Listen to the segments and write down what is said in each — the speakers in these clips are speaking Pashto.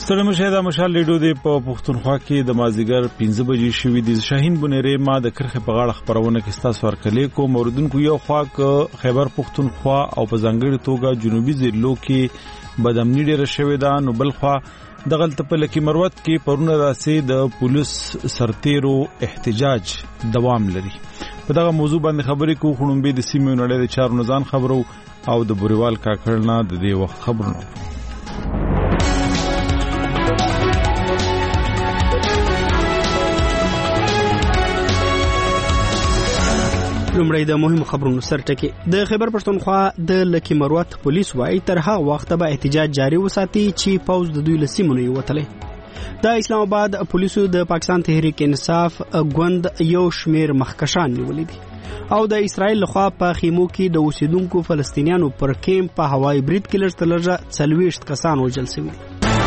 ستړي مشاهده مشال لیډو دی په پښتونخوا کې د مازیګر 15 بجې شوې د شاهین بنيري ما د کرخه په غاړه خبرونه کې ستاسو ورکلې کو موردونکو یو خوا ک خیبر پښتونخوا او په ځنګړي توګه جنوبي ضلعو کې بدامنی ډېر شوې ده نو بل خوا د غلط په لکی مروت کې پرونه راسي د پولیس سرتیرو احتجاج دوام لري په دغه موضوع باندې خبرې کو خړومبي د سیمې نړۍ د چارو نزان خبرو او د بوريوال کاکړنا د دې وخت خبرونه لومړی د مهمو خبرونو سرټکی د خیبر پښتونخوا د لکی مروت پولیس وايي تر هغه وخت به احتجاج جاری وساتي چې پوز د دوی لسیمونو وتلې د اسلام آباد پولیسو د پاکستان تحریک انصاف غوند یو شمیر مخکشان نیولې دي او د اسرایل لخوا په خیمو کې د اوسیدونکو فلسطینیانو پر کیمپ په هوایي برید کې لږ 40 کسان وژل شوي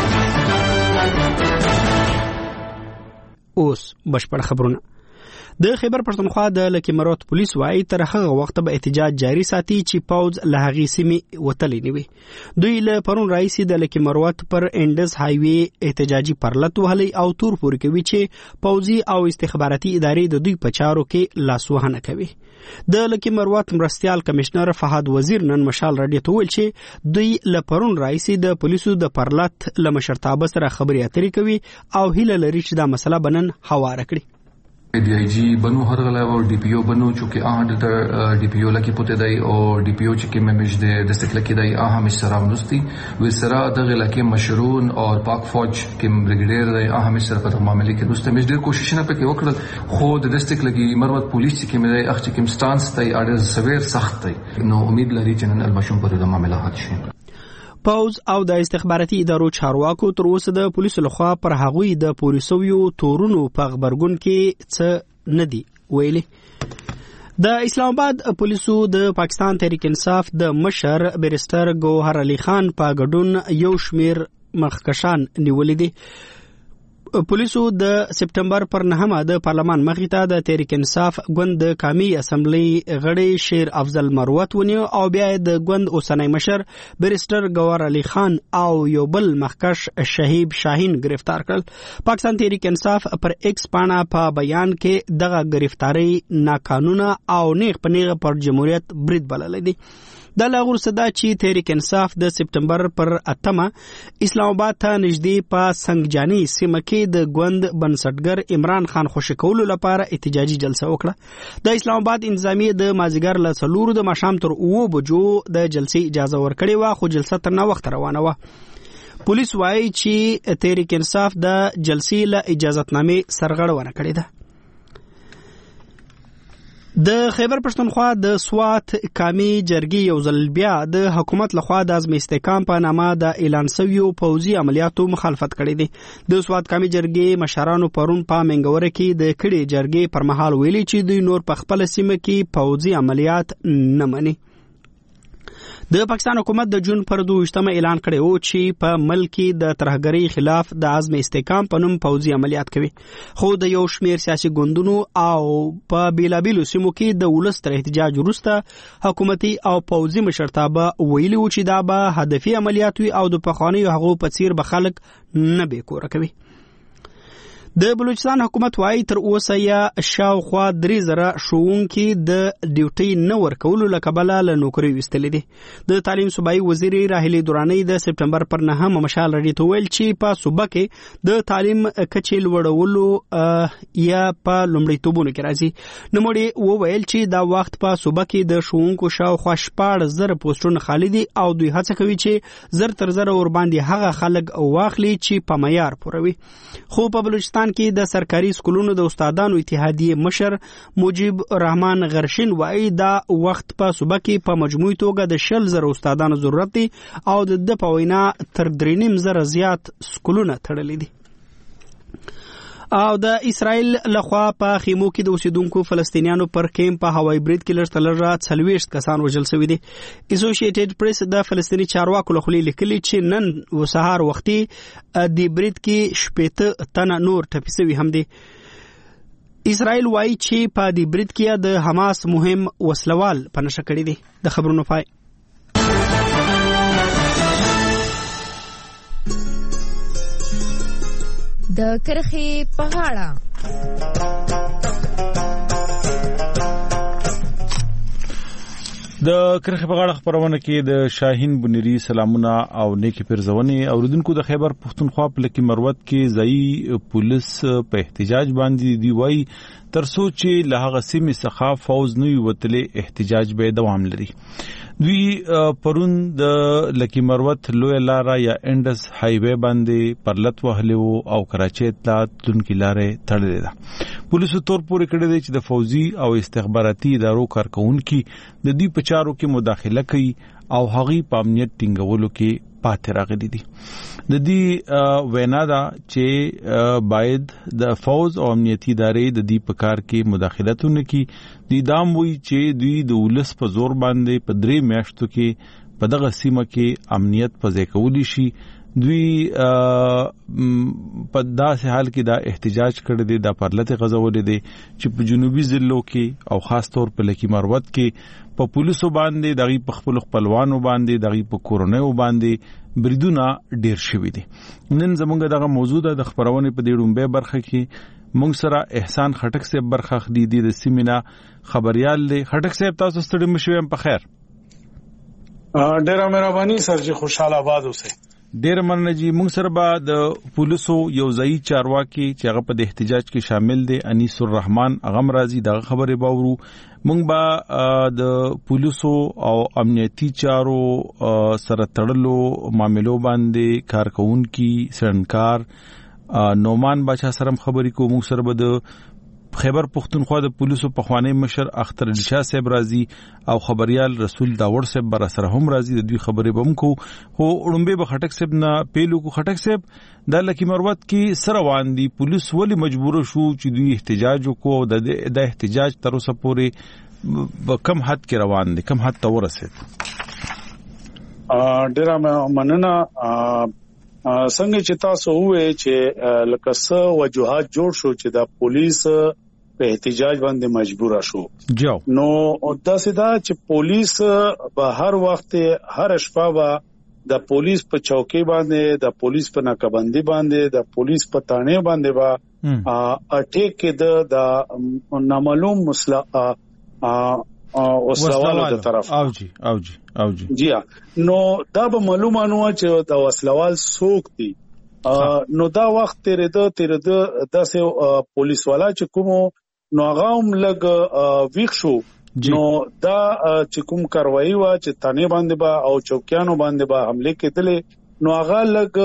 اوس بشپړ خبرونه د خیبر پښتونخوا د لکی مروت پولیس وايي تر هغه وخت به احتجاج جاری ساتي چې پوز له هغې سیمې وتلې نه وي دوی له پرون راځي د لکی مروت پر انډز هایوي احتجاجي پرلط وهلي او تور پورې کوي چې پوزي او استخباراتي ادارې د دوی په چارو کې لاسوهنه کوي د لکی مروت مرستيال کمشنر فهد وزیر نن مشال رادیو ته ویل چې دوی له پرون راځي د پولیسو د پرلط له مشرتابه سره خبري اترې کوي او هیله لري چې دا مسله بنن هواره کړي D I जी बनू हर गला और डीपीओ बनू चूंकि आहड डीपीओ लकी पुते दाई और डीपीओ चके मेमिज दे दस्तक लकी दाई आहा मिस सरावनुस्ती विसरा दग लकी मशरून और पाक फौज के ब्रिगेडियर दाई आहा मिस सर पर मामले के दोस्त मिस देर कोशिश न पे के वकल खुद दस्तक लगी मरवत पुलिस के में दाई अख चके स्टांस दाई आडर सवेर सख्त दाई नो उम्मीद लरी चनन अलमशूम पर د मामله حل شي پوز او د استخباراتي ادارو چارواکو تر اوسه د پولیسو لخوا پر هغوی د پولیسویو تورونو په خبرګون کې څه ندي ویلي د اسلام آباد پولیسو د پاکستان تحریک انصاف د مشر بیرستر ګوهر علي خان په ګډون یو شمیر مخکشان نیولې دي پولیسو د سپټمبر پر 9 د پارلمان مخې ته د تحریک انصاف ګوند د قومي اسمبلی غړي شیر افضل مروت ونیو او بیا د ګوند اوسنۍ مشر بیرستر ګوهر علي خان او یو بل مخکش شهیب شاهین گرفتار کړل پاکستان تحریک انصاف پر ایکس پاڼه په بیان کې دغه گرفتاری ناقانونه او نیغ په نیغه پر جمهوریت برید بللی دی د لاغور صدا چې تحریک انصاف د سپټمبر پر 8 اسلام آباد ته نږدې په سنگجانی سیمه کې د ګوند بنسټګر عمران خان خوشی کولو لپاره احتجاجي جلسه وکړه د اسلام آباد انتظامیه د مازیګر له 4 د ماښام تر 9 بجو د جلسې اجازه ورکړې و خو جلسه تر 9 وخت روانه و پولیس وايي چې تحریک انصاف د جلسې له اجازهتنامې سرغړونه کړې ده د خیبر پښتونخوا د سوات قومي جرګې یو ځل بیا د حکومت لخوا د عزم استحکام په نامه د اعلان شویو پوځي عملیاتو مخالفت کړې دي د سوات قومي جرګې مشرانو پرون په منګوره کې د کړي جرګې پر مهال ویلي چې دوی نور په خپل سیمه کې پوځي عملیات نه مني د پاکستان حکومت د جون پر 22 اعلان کړی او چې په ملک د ترهګری خلاف د عزم استحکام په نوم پوځي عملیات کوي خو د یو شمیر سیاسي ګوندونو او په بیلابیلو سیمو کې د ولس تر احتجاج وروسته حکومتي او پوځي مشرتابه ویلي و چې دا به هدفي عملیات وي او د پخوانیو هغو په څیر به خلک نه بیکوره کوي د بلوچستان حکومت وايي تر اوسه یا شاوخوا 3000 شوونکي د ډیوټي نه ورکولو لکبله له نوکری وستلې دي د تعلیم صوبایي وزیر راهلي دوراني د سپټمبر پر 9 مشال رډي ته ویل چې په صوبه کې د تعلیم کچې لوړولو یا په لومړیتوبونو کې راځي نوموړي وویل چې دا وخت په صوبه کې د شوونکو شاوخوا 14,000 پوسټونه خالي دي او دوی هڅه کوي چې زر تر زر ور باندې هغه خلک واخلي چې په معیار پوروي خو په بلوچستان کې د سرکاري سکولونو د استادانو اتحادیه مشر مجيب رحمان غرشین وايي دا وخت په صوبه کې په مجموعي توګه د 10,000 استادانو ضرورت دي او د په وینا تر 3,500 زیات سکولونه تړلي دي او د اسرائیل لخوا په خیمو کې د اوسیدونکو فلسطینیانو پر کیمپ په هوایي برید کې لږ 40 کسان وژل شوي دي اسوسییټډ پریس د فلسطینی چارواکو له خولې لیکلي چې نن سهار وختي د برید کې 70 تنه نور ټپي شوي هم دي اسرائیل وايي چې په دې برید کې د حماس مهم وسلوال په نشه کړی دي د خبرونو پای د کرخې په غاړه. د کرخې په غاړه خبرونه کې د شاهین بنيري سلامونه او نیکی پرزونې اوریدونکو د خیبر پختونخوا په لکی مروت کې ځای پولیس په احتجاج باندې دی وای ترڅو چې له هغه سیمې څخه فوز نه وتلې احتجاج به دوام لري. دوی پرون د لکی مروت لوی لارا یا انډس هایوي باندې پرلط وهلو او کراچۍ ته تونکي لارې تړلې ده. پولیسو تور پورې کړی دی چې د فوزي او استخباراتي ادارو کارکونکو د دې په چارو کې مداخله کوي او هغه په امنیت ټینګولو کې پاتې راغلي دي. د دې وینا دا چې باید د فوز او امنیتي ادارې د دې په کار کې مداخلتونه کوي. د دام وی چې دوی د ولس په زور باندې په 3 میاشتو کې په دغه سیمه کې امنیت په ځای کولی شي. دوی په داسې حال کې دا احتجاج کړی دی د پرلط غزولې دی چې په جنوبي ضلعو کې او خاص طور په لکی مروت کې په پولیسو باندې دغه په خپلوانو باندې دغه په کورونیو باندې بریدونه ډیر شوي دي. نن زمونږ دغه موضوع د خبرونه په دې ډومبه برخه کې مونږ سره احسان خټک صاحب برخه خدي دي د سیمینا خبريال دی. خټک صاحب تاسو ستړي مشوي په خیر. ډیره مهرباني سر جی خوشاله آباد اوسئ. ډیر مننه جی. مونږ سره به د پولیسو یو ځای چارواکي چې هغه په احتجاج کې شامل دي انیس الرحمن اغم رازي دغه خبره باورو. مونږ به د پولیسو او امنیتي چارو سره تړلو معاملو باندې کارکونکو سرنکار نومان بچا سره خبرې کوو. مونږ سره به د خیبر پختونخوا د پولیسو په خوانی مشر اختر علي شاه صاحب راضي او خبريال رسول داور صاحب بر سره هم راضي. د دوی خبرې بم کو هو اړمبه به خټک صاحب نه پیلو کو. خټک صاحب د لکی مروت کې سره وان دي پولیس ولی مجبور شو چې دوی احتجاج وکړو. د احتجاج تر اوسه پورې کم حد کې روان دي, کم حد ته ورسید؟ ډیره مننه. څنګه چې تاسو وې چې لکه څه وجوهات جوړ شو چې د پولیس په احتجاج باندې مجبور شو. نو دا سدا چې پولیس به هر وخت هر شپه به د پولیس په چوکۍ باندې د پولیس په ناکبندي باندې د پولیس په تانه باندې به اٹیک کې د نامعلوم وسلوالو د طرف او جی جی نو دا به معلومه نو چې د وسلوال څوک دي. نو دا وخت تیرې د داسې پولیس والا چې کوم نو هغه هم لګ ویښ شو. نو دا چې کوم کاروایی وا چې تانه باندې با او چوکیانو باندې با حمله کېدلې نو هغه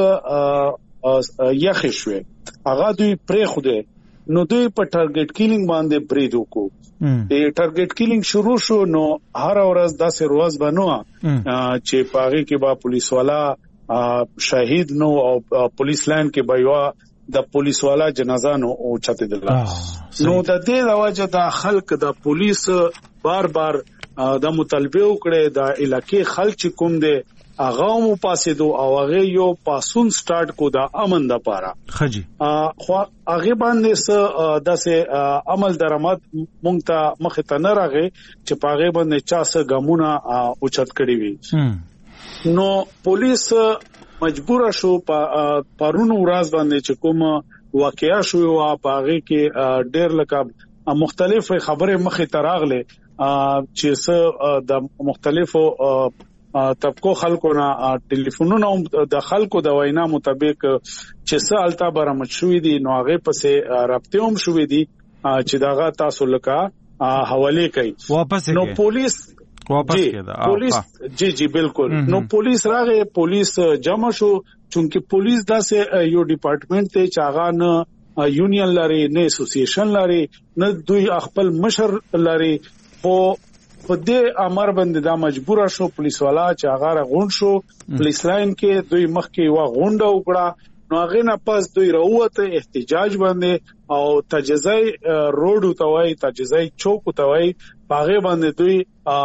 لګ یخ شوې. هغه دوی پرې خوده نو دوی په ټارګټ کیلینګ باندې برید وکړو. د ټارګټ کیلینګ شروع شو. نو هر ورځ داسې روز بنو چې پاغي کې با پولیس والا شهید نو او پولیس لاین کې بایوا د پولیس والا جنازه نو او چته دل. نو د دې راوجه د خلک د پولیس بار بار د مطالبه وکړي د علاقې خلک کوم دي هغه مو پاسې دو او هغه یو پاسون سٹارټ کو د امن د پاره خجی خو هغه باندې داسه عمل درآمد مونږ ته مخ ته نه راغی چې پاغه باندې چا څه ګمونه اوچت کړی وي. نو پولیس مجبور شو پرونو ورځ باندې چې کوم واقعیا شو او پاغه کې ډېر لکه مختلف خبره مخ ته راغله چې څه د مختلفو طبقو خلکو نه ټلیفونونه د خلکو د وینا مطابق چې سالتا برامد شوې دي نو هغه پسې رابطه هم شوې دي چې داغه تاسو لکه حواله کوي واپس نو پولیس واپس کېده. پولیس جی بالکل. نو پولیس راغې پولیس جمع شو چونکه پولیس داسې یو ډپارټمنټ ته چاغه نه یونین لري نه اسوسییشن لري نه دوی خپل مشر لري. خو په دې امر باندې دا مجبور شو پولیس والا چې هغه غونډ شو پولیس لاین کې دوی مخ کې وا غونډه وکړه. نو هغه نه پاس دوی راوته احتجاج باندې او تجزای روډ توای تجزای چوک توای هغه باندې دوی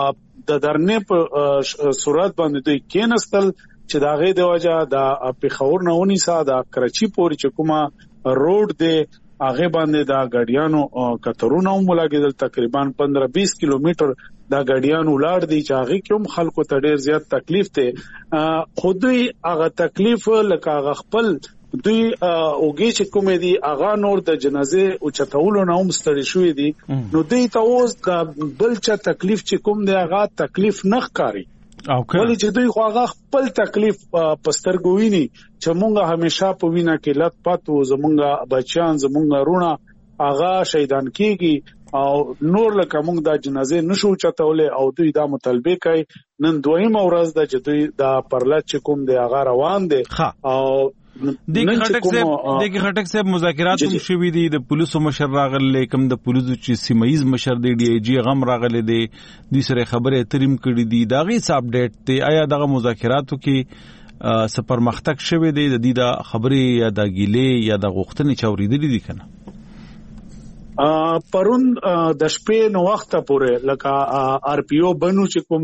د درنې په صورت باندې دوی کېنستل چې دا غي د وجه د پیښور نه ونی سا د کراچي پورې چې کومه روډ دی هغه باندې دا ګاډیانو کترونه ولاګیدل. تقریبا 15-20 کیلومتر دا ګاډیانو لاړ دي چې هغه کوم خلکو ته ډیر زیات تکلیف ته خودي هغه تکلیف لکه هغه خپل دوی اوګي چې کومې دي اغا نور د جنازه او چتاولو نه هم ستړي شوې دي نو دوی ته اوس د بل چا تکلیف چې کوم دی اغا تکلیف نه ښکاری ولی چې دوی خو هغه خپل تکلیف پسترګوینی چې مونږه همیشه په وینا کې لټ پاتو زمونږه بچیان زمونږه رونه هغه شهیدان کیږي او نور لکه مونږ د جنازه نشو چتولې او دوی دا مطالبه کوي نن دویمه ورځ د چې دوی د پرلط چې کوم دی هغه روان دي او دغه خټک صاحب مذاکرات هم شوي دي د پولیسو مشر راغلی کوم د پولیسو چې سیمایز مشر دی ډي آی جی غم راغلی دی د سره خبره اتریم کړي دي دا غي اپډیټ ته آیا دغه مذاکراتو کې سپر مختک شوي دي د دې د خبره یا د ګیلې یا د غوښتنې چوریدلې دي کنه پرون د شپې نو وخت پورې لکه آر پی او بنو چې کوم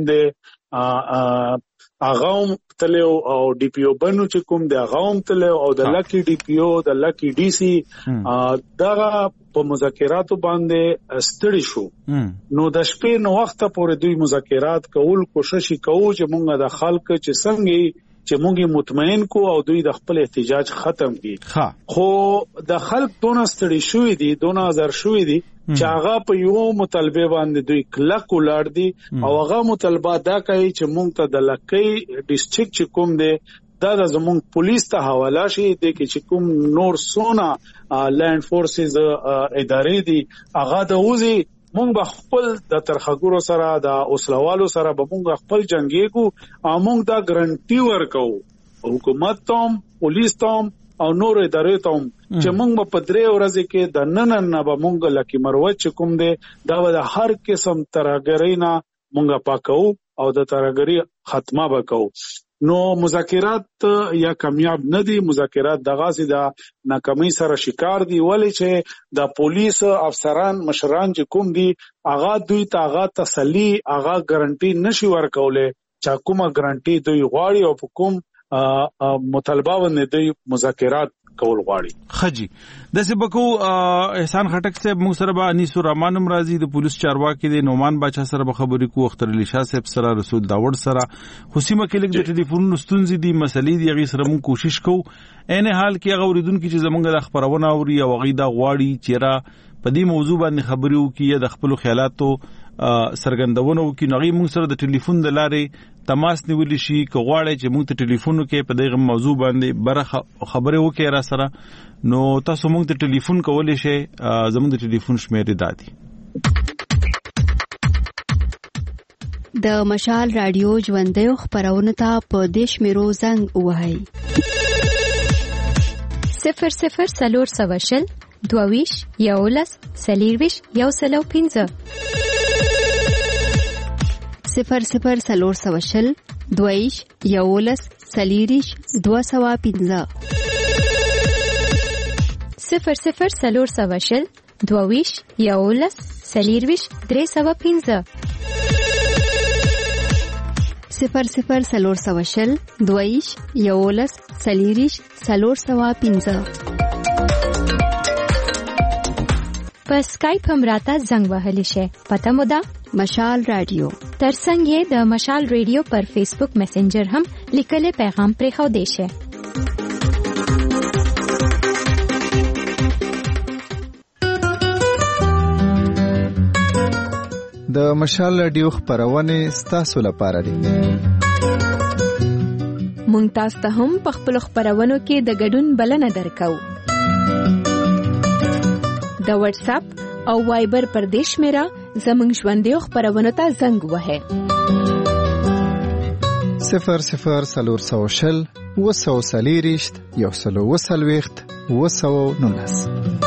دی اغاوم تلو او ډي پی او بنو چې کوم دی اغاوم تلو او د لکی ډي پی او د لکی ډي سي دغه په مذاکراتو باندې ستړي شو نو د شپې نو وخت پورې دوی مذاکرات کول کوشش کوو چې مونږه د خلک چې څنګه چې مونږه مطمئن کو او دوی د خپل احتجاج ختم کړي خو د خلک دونه ستړي شوې دي 2000 شوې دي چې هغه په یو مطالبه باندې دوی کلک ولاړ دي او هغه مطالبه دا کوي چې مونږ ته د لکۍ ډیسټریکټ چې کوم دی دا د زمونږ پولیس ته حواله شي د کې چې کوم نور سونا لینډ فورسز ادارې دي هغه د وزي مونږ به خپل د ترخګورو سره د اوسلوالو سره به مونږ خپل جنگيګو او مونږ دا ګارانټي ورکو حکومت ته پولیس ته او نور ادارې ته چې مونږ په 3 ورځې کې د نن نه به مونږ لکه مروت کوم دی دا د هر قسم ترګرینا مونږ پاکو او د ترګری ختمه وکاو نو مذاکرات یا کامیاب نه دي مذاکرات دغه سي د ناکامۍ سره شکار دي ولی چې د پولیس افسران مشران چې کوم دي اغا دوی ته اغا تسلی اغا ګارانټي نشي ورکولې چې کومه ګارانټي دوی غواړي او کوم مطالبه باندې دوی مذاکرات کول غواړي خجی د سبکو احسان خټک صاحب موږ سره به انیس الرحمن مرازي د پولیس چارواکي د نومان باچا سره به خبرې کو اختر علي شاه صاحب سره رسول داوود سره حسیمه کلیک د ټلیفون ستونزې دي مسلې دي غي سره موږ کوشش کوو ان حال کې هغه اوریدونکو چې زمونږ د خبرونه اوري او غي دا غواړي چې را په دې موضوع باندې خبرې وکړي د خپل خیالاتو سرګندونه وکړي نو غي موږ سره د ټلیفون د لارې تماس نیول شي کغواړي چې موږ ته ټلیفون وکړي په دغه موضوع باندې بره خبره وکړي را سره نو تاسو موږ ته ټلیفون کولای شئ زموږ د ټلیفون شمیرې دادي د مشال رادیو ژوندې خبرونه ته په دیش میرو زنګ وهاي 00 سلور سواشل دوویش یولس سلیرویش یوسلو 15 00 سلور سواشل دوویش یولس سلیریش 215 00 سلور سواشل دوویش یولس سلیرویش 315 00 سلور سواشل دویش یولس سلیریش سلور سوا 15 په اسکایپ هم راته زنګ وهلی شي پته مو ده مشال رادیو ترڅنګ یې د مشال رادیو پر فیسبوک میسنجر هم لیکل پیغام پرې خو دی شي د مشال رادیو خبرونه ستاسو لپاره دي مونږ تاسو ته هم په خپل خبرونو کې د ګډون بلنه درکو د واتس اپ او وایبر پر دیش میرا زمنګ ژوندې خبرونه ته زنګ وهه 00 سلور سوشل وسو سلیریشت یو سلو وسلويخت وسو نونس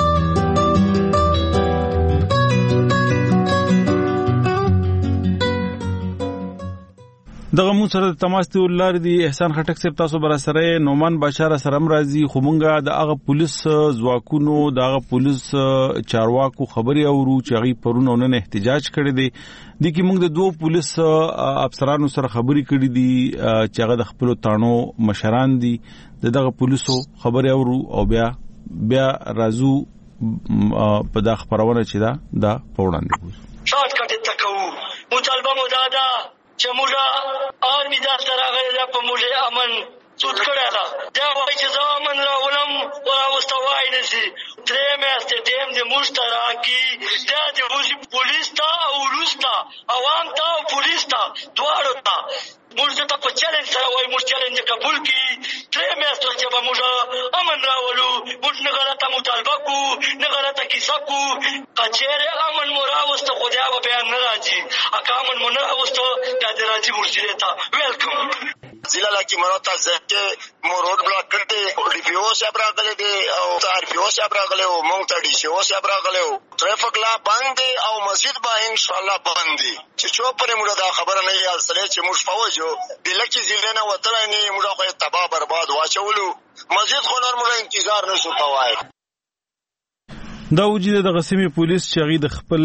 دغه مو سره تماس ته ولر دي احسان خټک صاحب تاسو بر سره نومان بشار سره مرضی خومنګا د هغه پولیس ځواکونو د هغه پولیس چارواکو خبري اورو چې غي پرونه نن احتجاج کړي دي د کی موږ د دوه پولیس افسرانو سره خبري کړي دي چې هغه د خپل تانو مشران دي دغه پولیسو خبري اورو او بیا رازو په د خبرونه چې دا پوړاندې کوي شات کټه تکو مطالبه مو دادا چې موږ آرمي دفتر راغلی دا په موږ امن سود کړی ده. دا وایي چې زه امن راولم او راوسته وای نه شي. درې میاشتې ټیم دې موږ ته راکړي. دا دې وځي پولیس ته او وروسته عوام ته او پولیس ته دواړو ته. موږ ته په چلنج سره وایي موږ چلنج قبول کړي. درې میاشتو چې به موږ امن راولو، موږ نه غلطه مطالبه کوو نه غلطه کیسه کوو. که چېرې امن مو راوسته خو بیا به بیا نه راځي. که امن مو نه راوسته بیا دې راځي مرسلې ته. ویلکم. ضلع لکی مروتا زکه مو روډ بلاک کړی. ډي پی او صاحب راغلی دی او آر پی او صاحب راغلی او مونږ ته ډي سی او صاحب راغلی او ټریفک لا بند دی او مسجد به ان شاء الله بند دی. چې چوپ پرې موږ دا خبره نه یې اصله چې موږ فوجو د لکی ضلع نه وتلای نه موږ خو تباہ برباد واچولو. مسجد خو نور موږ انتظار نشو کوای. دا وجود د غسیمي پولیس چې هغه د خپل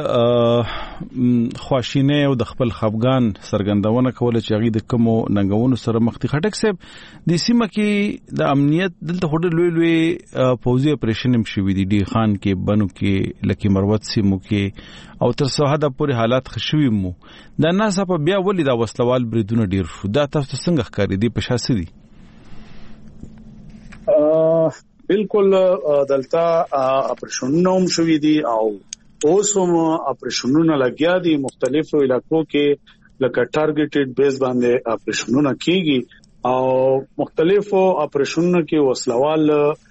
خواشینه او د خپل خفګان سرګندونه کوله چې هغه د کومو ننګونو سره مخ دي. خټک صاحب د سیمه کې د امنیت دلته هډ لوی لوی پوزي اپریشن هم شوې دي. ډي خان کې بنو کې لکی مروت سیمو کې او تر څو حد پورې حالات خشوي مو د ناس په بیا ولې دا وسلوال بریدونه ډیر شو. دا تاسو څنګه ښکارې دي په شاسي دي؟ بالکل دلته اپریشنونه هم شوي دي او اوس هم اپریشنونه لګیا دي. مختلفو علاقو کې لکه ټارګټډ بیس باندې اپریشنونه کیږي او مختلفو اپریشنونو کې وسلوال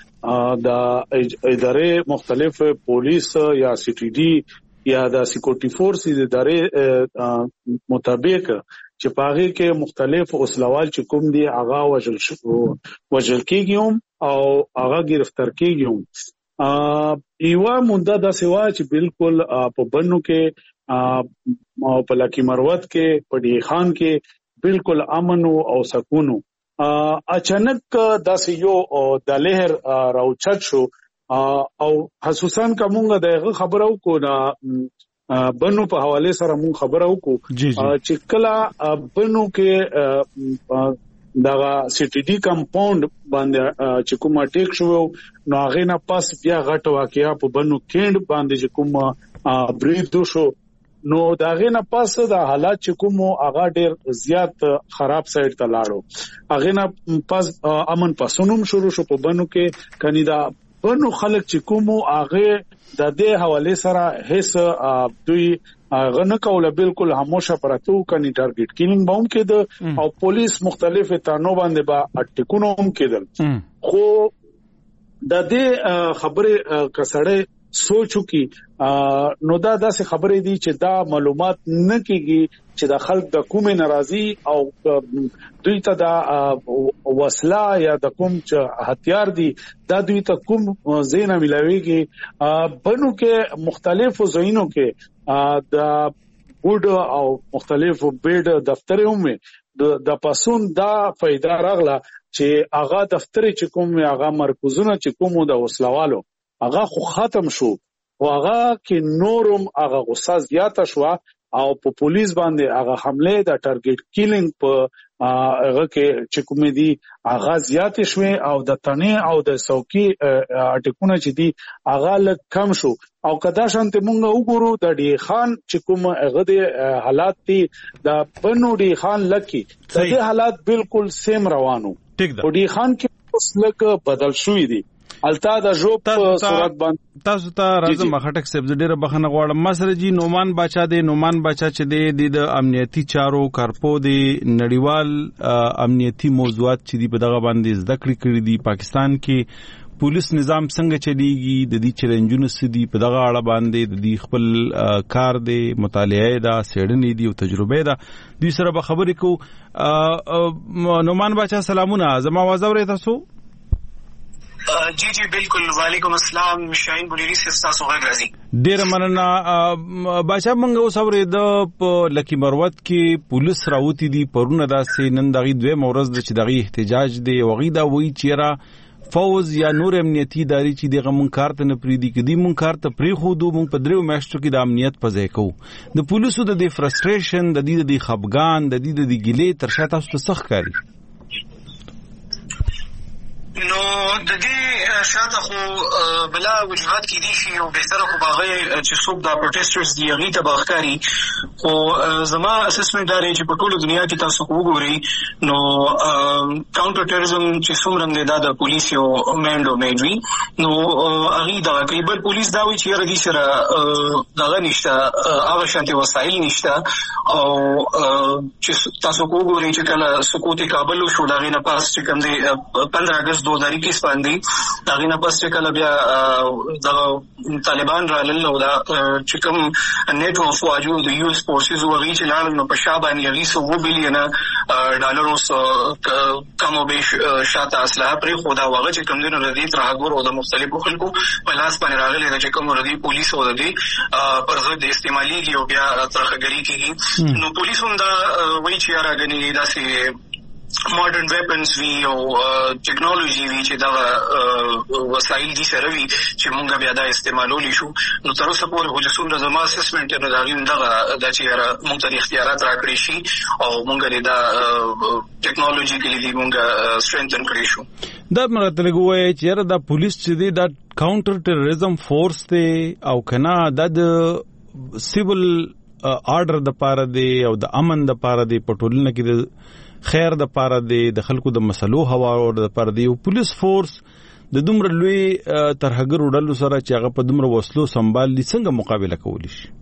د ادارې مختلف پولیس یا سی ټي ډي یا د سکیورټي فورس د ادارې مطابق چې پاغي کې مختلف وسلوال چې کوم دي هغه وژل کیږي او هغه گرفتار کیږي. ایوا مونږ دا سوا چې بالکل په بنو کې او په لکی مروت کې په ډي خان کې بالکل امن او سکون. اچانک داسې یو د لهر راوچت شو او خصوصا کومه دغه خبرو کو بنو په حواله سره مون خبرو کو چې کله بنو کې دا سی ټي ډي کمپاوند باندې چې کوم اٹیک شو نو هغه نه پاس بیا غټ واقعیا په بنو کېند باندې چې کوم بریډ شو نو دا غه نه پاس دا حالات چې کوم هغه ډیر زیات خراب سایډ ته لاړو. هغه نه پاس امن پاسونوم شروع شو په بنو کې. کني دا بنو خلک چې کوم هغه د دې حواله سره هیڅ دوی غنه کوله بالکل هموشه پراتو کني ټارګټ کینینګ باوم کېد او پولیس مختلف تانو باندې با اټکونو هم کېدل. خو د دې خبره کسړې سوچو کی نو دا داسې خبرې دي چې دا معلومات نه کیږي چې د خلک د کومه ناراضي او دوی ته دا وسله یا د کوم چې هتیار دي دا دوی ته کوم زینه ملاويږي. بنو کې مختلفو زینو کې د بورډ او مختلفو بیډ دفتر هم د پاسون دا فائدہ راغله چې هغه دفتر چې کوم هغه مرکزونه چې کوم د وسلوالو هغه خو ختم شو او هغه کې نورم هغه غصه زیاته شو او په پولیس باندې هغه حمله د ټارګټ کیلینګ په هغه کې چې کوم دي هغه زیات شوه او د تنه او د سوکي اټکونه چې دي هغه لږ کم شو. او کدا شانته مونږ وګورو د ډي خان چې کوم هغه د حالات دي د بنو ډي خان لکی د دې حالات بالکل سیم روانو. په ډي خان کې اوس لږ بدل شوې دي. التا د جوب صورت باندې تاسو ته راځم خټک صاحب ډیره بخنه غواړم. مسره جی نومان باچا چې د امنیتي چارو کارپو د نړیوال امنیتي موضوعات چې دی په دغه باندې زده کړې دي. پاکستان کې پولیس نظام څنګه چلیږي د دې چیلنجونو سدي په دغه اړه باندې د دې خپل کار دی مطالعه دا سیډنې دی او تجربه دا دوی سره به خبرې کو. نومان باچا سلامونه زما आवाज اورئ تاسو؟ جی بالکل. وعلیکم السلام. شاهین بولیری تاسو غږ راځي. ډیر مننه بچا مونږ اوس اورې د لکی مروت کې پولیس راوتی دي پرونه داسې نن دغه دوه مورز د چې دغه احتجاج دی وغي دا وی چیرې فوز یا نور امنیتي ادارې چې دغه مونږ کارت نه پریدي کدي مونږ کارت پری خو دو مونږ په دریو میاشتو کې د امنیت په ځای کو د پولیسو د فرستریشن د دې د خفګان د دې د ګلې تر شاته تاسو څخه کاری. نو د دې شاته خو بلا وجوهات کې دي شي او بهتره خو باغې چې څوک دا پروټیسټرز دی هغه ته باخکاری خو زما اسسمنت دا دی چې په ټوله دنیا کې تاسو وګورئ نو کاونټر ټیرریزم چې څومره دی د پولیس یو مین ډومین وي نو هغه دا کوي بل پولیس دا وی چې ردی سره دغه نشته هغه شانتي وسایل نشته او چې تاسو وګورئ چې کله سقوط کابل شو دا غینه پاس چې کوم دی 15 اگست 2021 باندې دا غینه پاس چې کله بیا د طالبان رالل او دا چې کوم نیټ اف واجو د یو اس فورسز وغوي چې لاړ نو په شابه باندې 200 بلین ډالر اوس کمو به شاته اسلحه پر خدا وغه چې کوم دین ردی ترهګور او د مختلفو خلکو په لاس باندې راغلي چې کوم ردی پولیس او د پر ضد استعمالي او بیا ترهګری کیږي نو پولیس هم دا وایي چې راغني داسې ماډرن ویپنز وی او ټیکنالوژي وی چې دا وسایل دي سره وی چې مونږ بیا دا استعمالولې شو نو تر اوسه پورې هو چې څومره زما اسسمنت نه دا غیم دا چې مونږ ته اختیارات راکړي شي او مونږ دا ټیکنالوژي کې دې مونږ سترنتن کړی شو دا مرته لګوي چې دا پولیس چې دی دا کاونټر ټیرریزم فورس ته او کنا د سیول آرډر د پاره دی او د امن د پاره دی پټولنه کې خیر د پاره دی د خلکو د مسلو هوا او د پاره دی پولیس فورس د دومره لوی ترهګر وډلو سره چې هغه په دومره وسلو سنبال دي څنګه مقابله کولی شي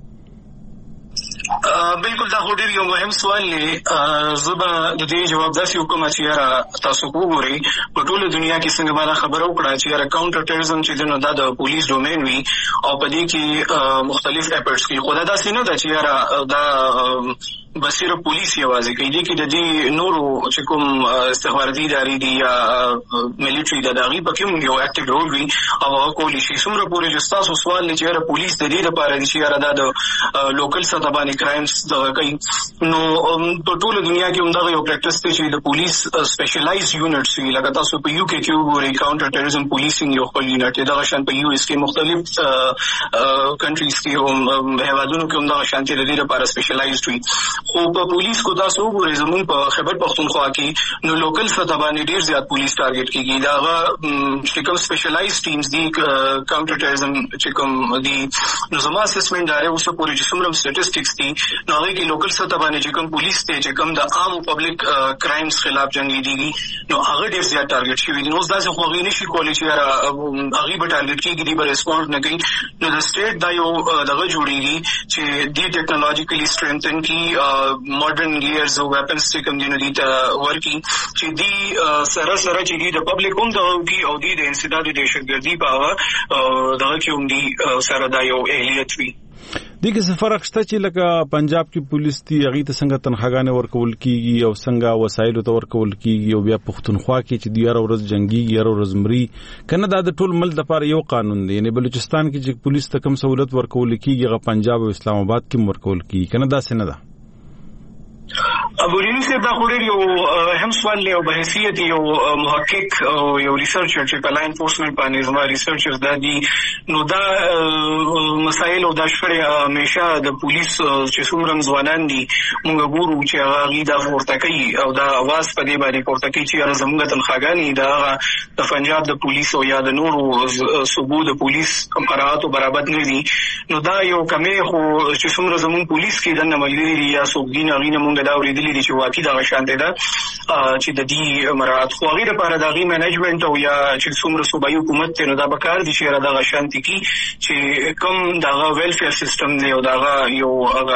بالکل دا هډیر یو مهم سوال دی زبا د دې جواب داسې حکومت چې تاسو وګورئ په ټوله دنیا کې څنګه باندې خبرو کړه چې کاونټر ټیرریزم چې د پولیس ډومین وي او په دې کې مختلف اپورټس کې خدای داسې نه ده چې دا بصیر پولیس یوازې کوي چې د دې نورو چې کوم استخباراتي ادارې دي یا ملټري د داغي پکې یو اکټیو رول وي او هغه کولی شي څومره پورې چې تاسو سوال نه چې پولیس د دې لپاره چې د لوکل سطح باندې کرایمز د کوي نو په ټوله دنیا کې همدا یو پریکټس دی چې د پولیس سپیشلایز یونټس وي لکه تاسو په یو کې وګورئ کاونټر ټیرریزم پولیسینګ یو خپل یونټ دی دا شان په یو اس کې مختلف کنټریز کې هم هیوادونو کې همدا شانتي د دې لپاره سپیشلایزډ وي خو په پولیس کو تاسو وګورئ زموږ په خیبر پختونخوا کې نو لوکل سطح باندې ډیر زیات پولیس ټارګټ کیږي دا چې کوم سپیشلایز ټیمز دي کاونټر ټیرریزم چې کوم دي نو زما اسسمنت دا اوس پورې چې څومره سټټیسټکس دي نو هغه کې لوکل سطح باندې چې کوم پولیس ته چې کوم د عام پبلک کرایمز خلاف جنگي دي نو هغه ډیر زیات ټارګټ شوی دي نو دا څه خو غوښنه شي کولی چې هغه به ټارګټ کیږي دی به ریسپونډ نه کوي نو د سټیټ دا یو دغه جوړیږي چې دی ټیکنالوژیکلی سترنتن کی ماډرن ګیرز او ویپنز چې کوم دي ته ورکی چې دی سره چې دی د پبلک هم دغه او دی د انسداد د دهشتګردي په اړه دغه کې هم دی سره دا یو اهلیت وي دغه څه فرق شته چې لکه پنجاب کې پولیس دی هغه ته څنګه تنخواګانې ورکول کیږي او څنګه وسایل ته ورکول کیږي او بیا پښتونخوا کې چې دی هر ورځ جنگي هر ورځ مري کنه دا د ټول ملک لپاره یو قانون دی یعنی بلوچستان کې چې پولیس ته کم سہولت ورکول کیږي هغه پنجاب او اسلام آباد کې ورکول کیږي کنه دا څه نه ده ابوالعلی صاحب دا خو ډېر یو هم سوال لی او بحیثیت یو محقق او یو ریسرچر چې په لا انفورسمنت باندې زما ریسرچرز دا دي نو دا مسایل او دا شخړې همیشه د پولیس چې څومره ځوانان دي موږ ګورو چې هغه دا پورته کوي او دا اواز په دې باندې پورته کوي چې زموږ تنخواګانې دا د پنجاب د پولیس او یا د نورو صوبو د پولیس قراراتو برابر نه دي نو دا یو کمې خو چې څومره زموږ پولیس کې د نمایندګي دي یا څوک دي نه موږ دا ورېدلې دي چې واقعي دا شان دي دا چې د دې مراد خو غیر لپاره د غي منیجمنت او یا چې څومره صوبایي حکومت ته نو دا بکار دي چې دا شانتي کی چې کوم دا ویلفیر سیستم دی او دا یو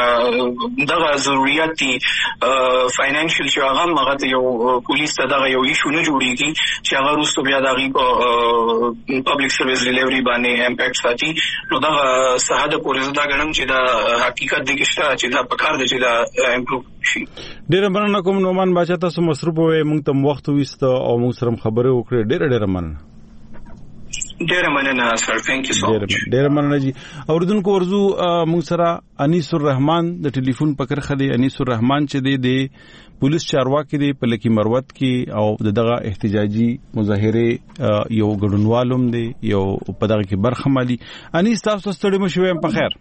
دا ضرورت دي فاینانشل چې هغه یو پولیس ته دا یو ایشو نه جوړیږي چې هغه روستو بیا دا غي په پبلک سرویس ډیلیوري باندې امپیکټ ساتي نو دا ساده پورې دا غنم چې دا حقیقت دي چې دا بکار دي چې دا امپروو شي. ډېر مننه کوم نومان بچا تاسو مصروف وې موږ ته وخت وست او موږ سره خبرې وکړې ډېر مننه. ډېر مننه سر ثانک یو سو مچ. ډېر مننه جی اوردونکو ورزو موږ سره انیس الرحمن د ټلیفون پکړه خدي انیس الرحمن چې دی پولیس چارواکي دی په لکی مروت کې او دغه احتجاجي مظاهره یو ګډونوالوم دی یو په دغه کې برخه مالي انیس تاسو ستړي مو شوم په خیر.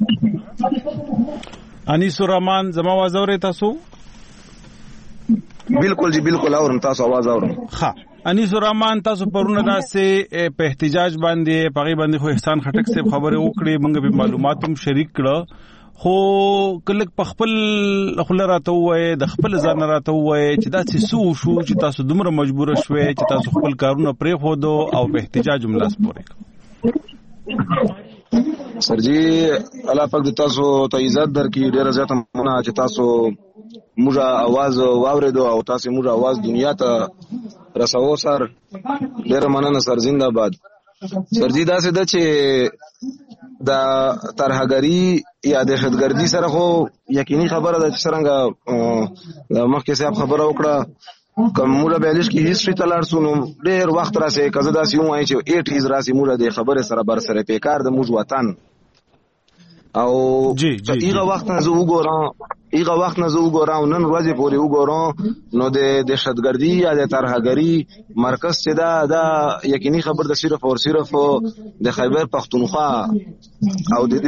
انیس الرحمن زما आवाज اورئ تاسو؟ بالکل جی بالکل اورم تاسو आवाज اورم. ها انیس الرحمن تاسو پرونه داسې په احتجاج باندې پغی باندې خو احسان خټک سے خبره وکړي موږ به معلوماتوم شریک کړه خو کله په خپل خپل راته وای د خپل ځان راته وای چې دا څه سو شو چې تاسو دومره مجبور شوي چې تاسو خپل کارونه پرې خو دو او په احتجاج ملاس پورې سر جی الله پاک د تاسو ته عزت درکړي ډیر زیات مننه چې تاسو موږ आवाज واوریدو او تاسو موږ आवाज دنیا ته رساو سر ډیر مننه سر زنده باد. سر جی دا څه د چې دا ترهګری یا دهشتګردي سره خو یقیني خبره ده چې څنګه مخکې صاحب خبره وکړه کوم موږ به لیش کې هیستوري تلار سونو ډیر وخت راسي کزه داسې وایي چې 80s راسي موږ د خبره سره بر سره پیکار د موږ وطن او ایغه وخت نه زه وګورم نن ورځې پورې وګورم نو د دهشتګردي یا د ترهګری مرکز چې دا یقیني خبر د صرف او صرف د خیبر پختونخوا او د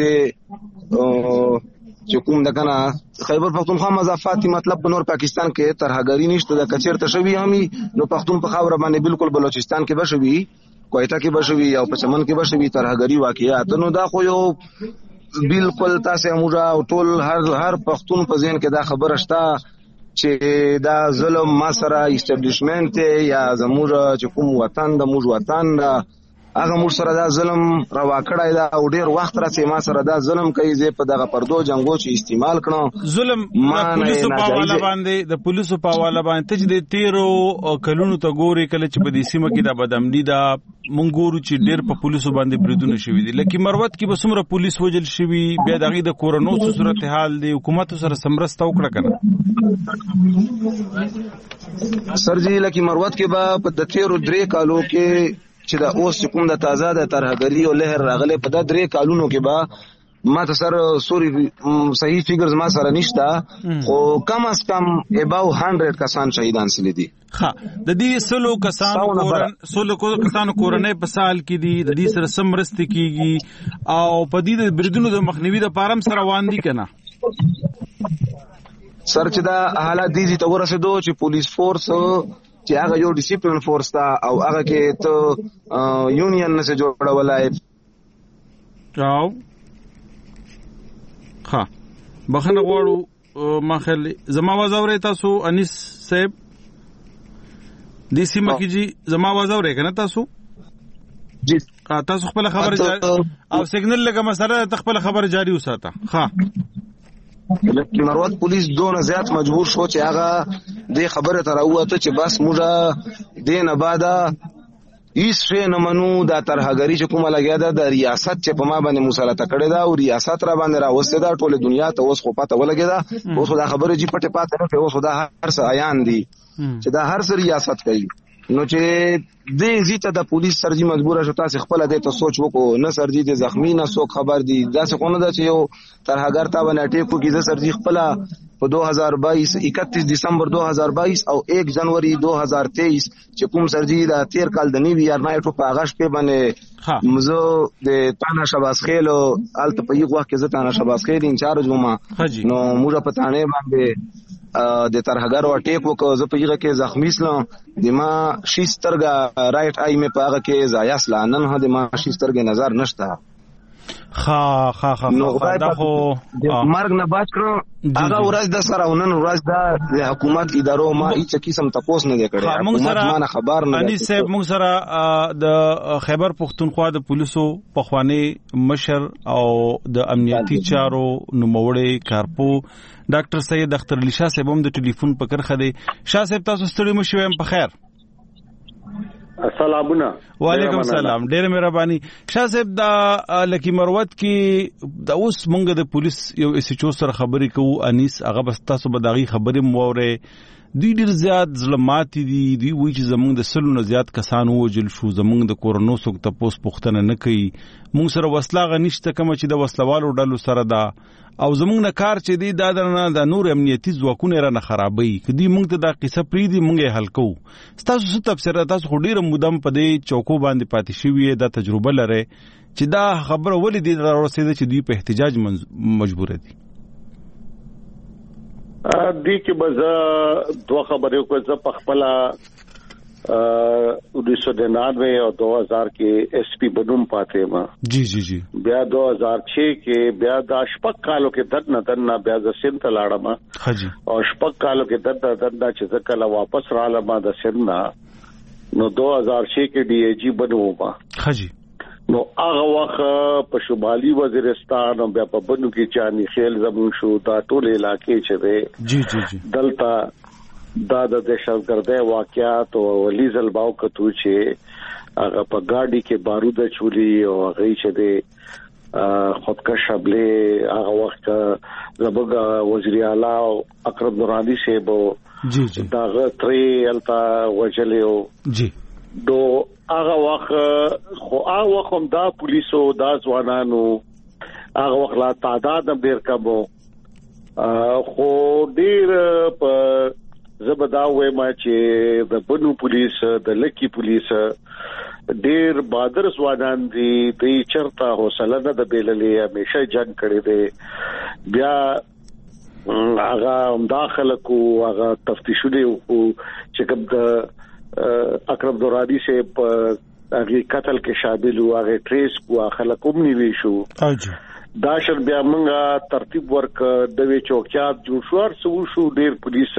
چې کوم د کنه خیبر پختونخوا مضافات مطلب په نور پاکستان کې ترهګری نشته د کچیر ته شوی همي نو پختون په خاور باندې بالکل بلوچستان کې بشوي کویتا کې بشوي او په چمن کې بشوي ترهګری واقعیات نو دا خو یو بالکل تاسو موږ ټول هر پښتون په ذهن کې دا خبره شته چې دا ظلم ما سره اسټابلیشمنت یا زموږ چې کوم وطن د موږ وطن هغه موږ سره دا ظلم روا کړای دا او ډیر وخت راځي ما سره دا ظلم کوي زه په دغه پردو جنگو چې استعمال کړم ظلم د پولیسو په حواله باندې ته د 13 کلونو ته ګوري کله چې په دې سیمه کې دا بدامنی دا مونږ ګورو چې ډیر په پولیسو باندې بریدونه شوي دي لکه مروت کې به څومره پولیس وجل شوي بیا دغه د کورونو صورتحال دی حکومت سره سمرسته وکړه کنه سر جی لکه مروت کې به په د 13 کالو کې چې دا اوس کوم د تازه د ترهګری او لهر راغله په د 3 کالونو کې به ما ته سره سوري صحیح فیګرز ما سره نشتا خو کم از کم اباو 100 کسان شهیدان سلی دي. ها د دې سلو کسانو کورنۍ په سال کې دي د دې سره سمرست کیږي او په دې د بریدونو د مخنیوي د پارم سره روان دي کنه سر چې دا حالات دي ته ورسېدو چې پولیس فورس چې هغه یو ډیسپلین فورس تا او هغه کې ته یونین نه سره جوړولای راو ها بخنه غواړو ما خل زما आवाज اوري تاسو انیس صاحب د سیمه کې جی زما आवाज اوري کنه تاسو جی تاسو خپل خبر او سیګنل لګه مسله خپل خبر جاری وساته ها لکه مروت پولیس دونه زیات مجبور شو چې هغه د خبره تر اوته چې بس موږ دینه بعد هیڅ شی نه منو دا ترهګری چې کومه لګیا ده د ریاست چې په ما باندې مسلطه کړې ده او ریاست را باندې راوسته ده ټول دنیا ته اوس خو پته ولګی ده اوس دا خبره جی پټه پاتې نه اوس دا هر څه عیان دي چې دا هر څه ریاست کوي نو چې دې زیته د پولیس سرجی مجبور شو تاسو خپل دې ته سوچ وکړو نه سرجی د زخمی نه څوک خبر دي دا څه کو نه ده چې یو ترهګر تا باندې ټیکو کې ز سرجی خپل په 2022 31 دسمبر 2022 او 1 جنوري 2023 چې کوم سرجی دا 13 کال د نیوی یار نایټو په غش په باندې مزو د تانا شباس خیل او الته په یو وخت کې ز تانا شباس خیل انچارج ومه نو موږ په تانه باندې د ترهګر او ټیکو کو ز په یغه کې زخمی سلام د ما شیسترګه رائټ آی می پاغه کې زایا سلانن هدا ما شیسترګه نظر نشته ها نو دا خو مرګ نه بچ کړو هغه ورځ د سره ونن ورځ د حکومت ادارو ما هیڅ قسم تپوس نه کړی حکومت ما خبر نه اني صاحب موږ سره د خیبر پختونخوا د پولیسو پخوانی مشر او د امنیتي چارو نوموړی کارپو ډاکټر سید اختر علي شاه صاحب هم د ټلیفون په کرخه دی شاه صاحب تاسو ستړي مو شوم په خیر السلامونه وعلیکم السلام ډېر مهرباني شاه صاحب دا لکی مروت کې دا اوس مونږ د پولیس یو اس ایچ او سره خبرې کوو انیس هغه بس تاسو به داغي خبرې موره دوی ډیر زیات ظلمات دي دوی وایي چې زمونږ د سلو نه زیات کسان وجل شو زمونږ د کورونو څوک تپوس پوښتنه نه کوي مونږ سره وسلاغه نشته کوم چې د وسلوالو ډلو سره دا او زمونږ نه کار چې دی دا درنه د نور امنیتي ځواکونه را نه خرابوي کدي مونږ ته دا قصه پریدي مونږه حل کوو تاسو څه تفسیر تاسو خو ډیر مودم په دې چوکو باندې پاتې شوی دا تجربه لري چې دا خبره ولې دې راوړسته چې دوی په احتجاج مجبور دي دې کې به دوه خبرې کوم چې په خپل 1999 او 2000 کې ایس پی بنوم پاتې ما جی بیا 2006 کې بیا د شپږ کالو کې دنه بیا د سند لاړم حجي او شپږ کالو کې دنه چې کله واپس رالم د سند نو 2006 کې ډي ای جی بنوم حجي نو هغه وخت په شمالي وزیرستان او بیا په بنو کې چاني خیل زمون شو دا ټول علاقې چې ده جی دلته دا د دهشتګردۍ واقعات او لیزل باو کتو چې هغه په ګاډي کې بارود چولي او هغه چې د خودکش حمله هغه وخت زبګ وزیر اعلی او اکرم نورانی صاحب جی دا تری التا وجلیو جی دو هغه وخت خو هغه وخت دا پولیسو دا ځوانانو هغه وخت لا تعداد ډیر کم خو ډیر په زبدا وې ما چې د بنو پولیس د لکی پولیس ډیر بادر ځوانان دي د چرتا حوصله نه د بیللې همیشه جنگ کړي دي بیا هغه داخله کو هغه تفتیشونه کو چې کوم د اکرم دورانی سے هغه قتل کې شامل او هغه ټریس کو خلکوم نیوي شو داشر بیا موږ ترتیب ورک د وی چوکیات جوړ شو ډیر پولیس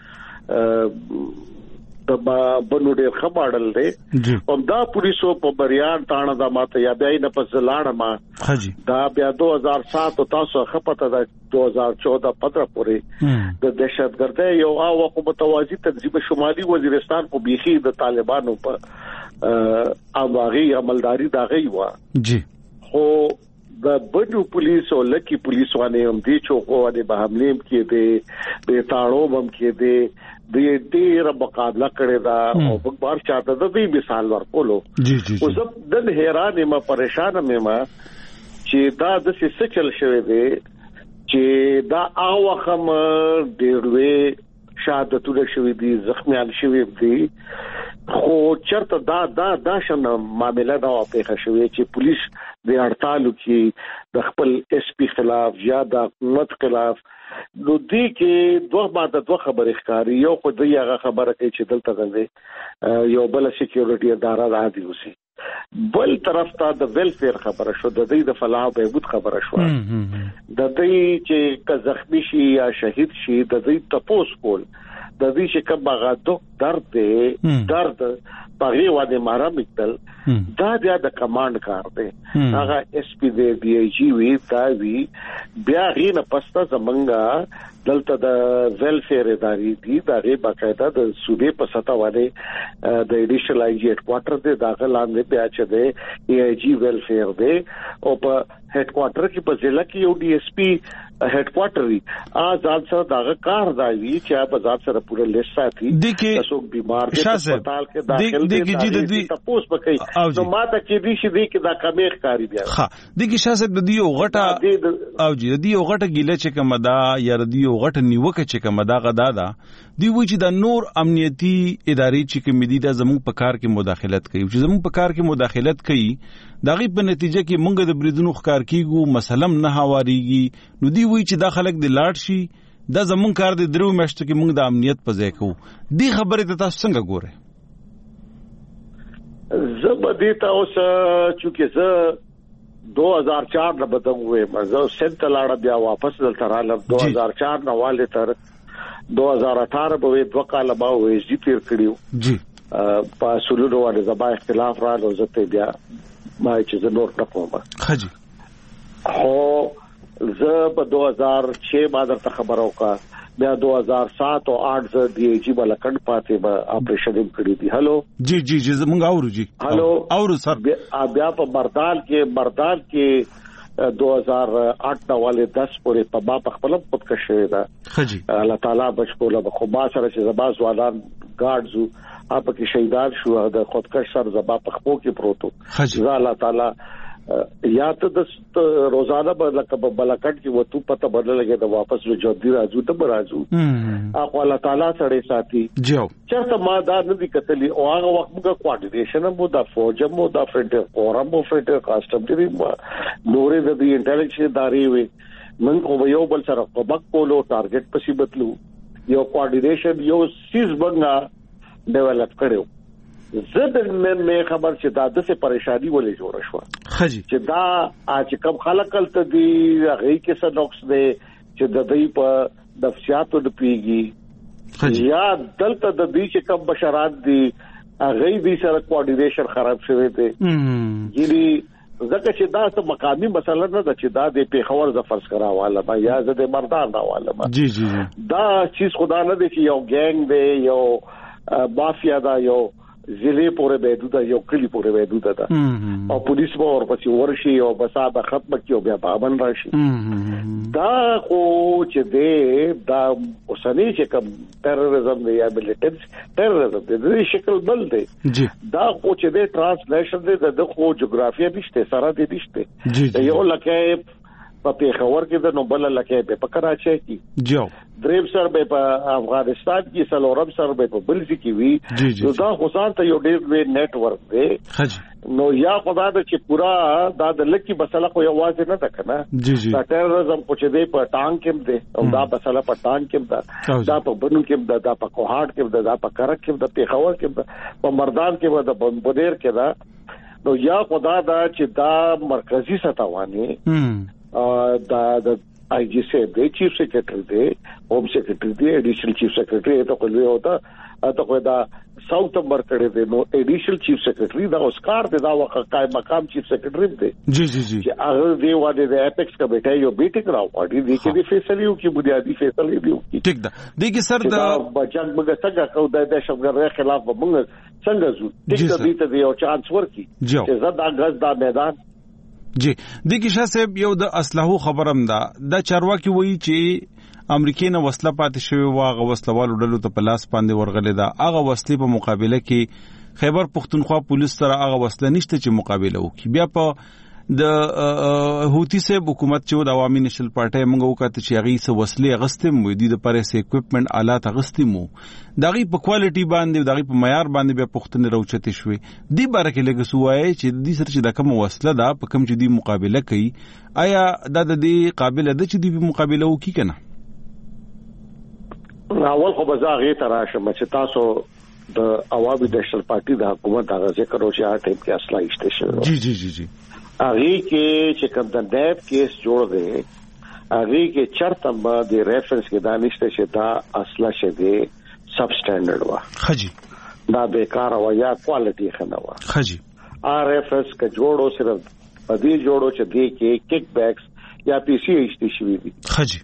د بنو ډیر خبرل دي او دا پولیسو په بریان تانه د ماته یا بیا نه په زلاړه ما حجي دا بیا 2007 او تاسو خپته د 2014 پتر پورې د دهشتګردۍ یو او متوازی تنظیم شمالي وزیرستان په بيخي د طالبانو په اماغي عملداري دا غي وا جی خو د بنو پولیس او لکی پولیس باندې هم دي چې خو د بهملیم کې دي د تاړو بم کې دي د ډیر مقابله کړي دا او په بار چاته د دې مثال ورکولو جی او زه د حیران ما پریشان ما چې دا د څه چل شوی دی چې دا هغه خم ډیروي شهادتونه شوی دي زخمیان شوی دي خو چرته دا شنه معاملې دا واقع شوی چې پولیس د هړتالو کې د خپل اس پی خلاف یا د حکومت خلاف نو دي کې دوه خبرې ښکاری یو خو د هغه خبره کوي چې دلته غندې یو بل سکیورټي اداره راځي اوسې بل طرف ته د ویلفیر خبره شو د دې د فلاح بهبود خبره شو د دې چې که زخمی شي یا شهید شي د دې تپوس کول د دې چې کبه درد پغې واده مارا مکتل دا بیا د کمانډ کار دی هغه اس پی دی ای جی وی دا وی بیا غینه پسته زمنګا دلته د ویلفیر ادارې دي دا غي باقاعده د صوبې په سطح باندې د ایډیشنل آی جی هډ کوارټر دی داخله لاندې بیا چې دی ای جی ویلفیر دی او په هډ کوارټر کې په ضلع کې یو ډي اس پی هډ کوارټر دی ځان سره داغه کار دی چې په ځان سره پوره لیست ساتي تاسو بیمار دي هسپتال کې داخل دي تاسو پکې نو ماته کې دي چې دی کې دا کمې ښکاری بیا ها دغه شاسب د دیو غټه او جی د دیو غټه ګیله چې کوم دا یا د دیو غټه نیوکه چې کوم دا غدا دا دی و چې د نور امنیتي ادارې چې کوم دي د زموږ په کار کې مداخلت کوي چې زموږ په کار کې مداخلت کوي دغه په نتیجه کې مونږ د بریدونو ښکار کیږو مسلم نه هواریږي نو دی وی چې دا خلک د لاړ شي دا زمون کار د درو میاشتو کې مونږ د امنیت په ځای کوو دی خبره ته تاسو څنګه ګورئ زبدیتا اوس چې زه 2004 نه بدم وې مزه سنت لاړه بیا واپس دلته رااله 2004 نه والي تر 2018 به دوه کال به وې جی تیر کړیو جی په سولونو باندې زبا اختلاف راغلو زته بیا ما چې زه نور نه کوم خجی خو زه په 2006 ما درته خبر وکړه بیا 2007 او 8 زه دی جی بلکند پاتې به اپریشن کړی دی هالو جی زمونږ اورو جی هالو اورو سر بیا په مردان کې 2008 والے 10 پورې په با خپل پد کښې دا خجی الله تعالی بچوله خو ما سره چې زبا ځوانان ګارډزو اپ کې شهیدان شو د خودکش سر زبا په خپو کې پروتو ځا الله تعالی یا ته د روزانه په بلکټ کې وته پته بدل لګي دا واپس له جوړ راځو ته راځو اخو الله تعالی سره ساتي جو چرته ما دا نه دي کتلی او هغه وخت موږ کوارډینیشن مو دا فوج مو دا فرنټ فورم مو فرنټ کاستم دي نورې د انټيليجنس ادارې وي من خو یو بل سره کوبک کولو ټارګټ پسې بتلو یو کوارډینیشن یو سیز بنګا ډیولپ کړو زه مې خبر چې دا د څه پریشانی ولې جوړ شو چې دا چې کوم خلک کلته دي هغه کې څه نقص دی چې د دې په نفسیاتو د پیږي یا دلته د دې چې کوم بشرات دي هغه دې سره کوارډینیشن خراب شوی دی یعنی ځکه چې دا څه مقامی مسله نه ده چې دا د پیښور ز فرض کراواله ما یا زه د مردان راواله ما جی دا چیز خدا نه دی چې یو ګینګ دی یو مافیا دا یو ضلع پورې بهدوده یو کلی پورې بهدوده ده او پولیس به ورپسې ورشي او بسا به ختم کیو بیا پابند راشي دا خو چې دی دا اوسنی چې کوم ټیرریزم دی یا ملیټنټ ټیرریزم دی د شکل بل دی دا خو چې دی ترانسلیشن دی د خو جغرافیه نشته سره دی نشته یو لکه په پیښور کې د نوبل لکه په کراچي کې جو دریم سر به په افغانستان کې سلورم سر به په بلځ کې وی نو دا خصوصا ته یو ډېر لوی نت ورک دی نو یا خدای د چې پورا دا د لکی مسله خو یوازې نه ده کنه دا ټیرریزم خو چې دی په ټانک کې دی او دا مسله په ټانک کې دا په بنو کې دا په کوهاټ کې دا په کرک کې دا پیښور کې په مردان کې دا په بډیر کې دا نو یا خدای دا چې دا مرکزی سطح دا د آی جی سی دی چیف سیکریټری دی ہوم سیکریټری دی ایډیشنل چیف سیکریټری ته کولی ہوتا ته دا ساوث نمبر کړي دی نو ایډیشنل چیف سیکریټری دا اوسکار دی دا وقای مقام چیف سیکریټری دی جی چې هغه دی واده د اپیکس کمیټه یو میټینګ راوړي دی چې د فیصلې یو کې بنیادی فیصله دی ټیک ده د کې سر د بچنګ موږ څنګه کو د شفګر خلاف موږ څنګه زو ټیک ده دې ته یو چانس ورکي چې زدا غز دا میدان جی د کی شاه صاحب یو د اسلحو خبرم ده د چارواکي وایي چې امریکای نه وسله پاتې شوی واغه وسلوالو ډلو ته پلاس باندې ورغلې ده هغه وسلې په مقابله کې خیبر پختونخوا پولیس سره هغه وسله نشته چې مقابله وکړي بیا په د هوتی صاحب حکومت چې د عوامي نشل پارټي موږ وکړه چې هغه څه وسلې غستې مو دي د پرې سه اکوپمنٹ آلات غستې مو دغه په کوالټي باندې دغه په معیار باندې بیا پختنه راوچته شوې دی بارکه لګ سوای چې د سر چې د کوم وسله ده په کوم چې دی مقابله کوي آیا د دې قابل ده چې دی په مقابله وکړي کنه اول خو بزاغه تراشه چې تاسو د عوامي نشل پارټي د حکومت هغه ذکر او چې هغه ټیم کې اصلاح ایشته شوی جی جی جی جی هغه کې چې کوم د نیب کیس جوړ دی هغه کې چرته باندې ریفرنس کې دانشته چې دا اصله شګه سب سټانډرډ وا خجی دا بیکار او یا کوالټي خنه وا خجی ار اف اس کې جوړو صرف پدې جوړو چې دی کې کیک بیکس یا پی سی ایچ ټی شوی دي خجی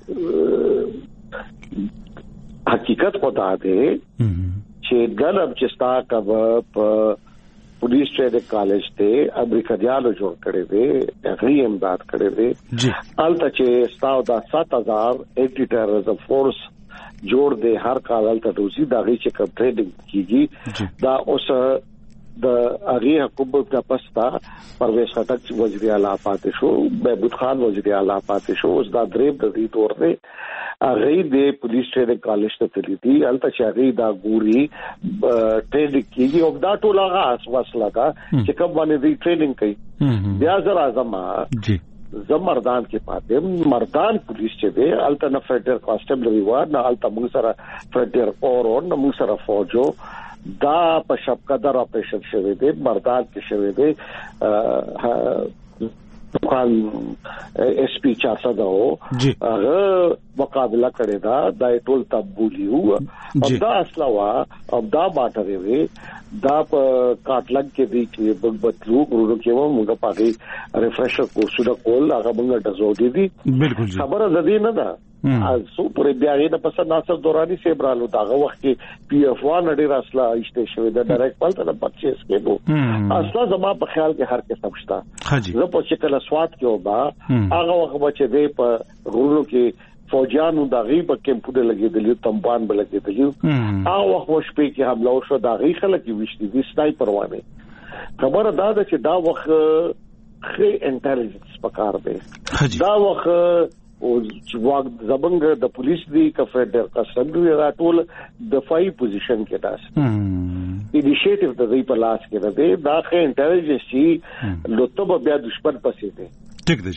حقیقت خدا دی چې ګلب چې ستا کب په پولیس ټریډ کالج ته امریکایانو جوړ کړي دي هغه امداد کړي دي الته چې ستاو دا 7000 انټي ټیرریزم فورس جوړ دي هر کال الته دوسی دا غي چې کوم ټریډینګ کیږي دا اوس د هغه حکومت د پستا پرویز خټک وزیر اعلی پاتې شو محمود خان وزیر اعلی پاتې شو اوس دا درې د دې تور دی هغه د پولیس ټریډ کالج ته تللی دي الته چې هغه دا ګوري ټریډ کیږي او دا ټول هغه وسله ده چې کوم باندې دی ټریډینګ کوي بیا زرا زما جی زمردان کې پاتې مردان پولیس چې دی الته نه فیډرل کانسټیبلری وار نه الته موږ سره فیډرل اور نه موږ سره فوجو دا په شپقدر اپریشن شوی دی مردان کې شوی دی خان اس پی 400 هغه مقابله کړی دا د ټول تبولیو او دا اصله وا او دا باټري وي دا په کاټلګ کې دی چې بغبتلو ورونو کې و موږ پاګي ریفریشر کورسونه کول هغه موږ دزو دي بالکل خبره زدي نه ده سو پرې بیا یې د پس ناصر دورانی سیبرالو داغه وخت کې پی اف 1 ډیر اصله ایشته شوی د ډایرکټ پلته د پرچیز کېدو اصله زما په خیال کې هر څه سمشتا زه په شکل سواد کې وبا هغه وخت بچ دی په غرونو کې فوجانو د غیب کمپونه لګیدل تمبان بل لګیدل هغه وخت شپې کې حمله وشو د غی خلک وشتي دي سنایپر وانه خبره دا ده چې دا وخت خې انټيليجنس پکار دی دا وخت او چې زبنګ د پولیس دی کفیډر کسټمري راټول د فای پوزیشن کې داس انیشیټیو د دې په لاس کې ده دا خې انټيليجنس چې لوتو بیا دشمن پسې دی ټیک دی جی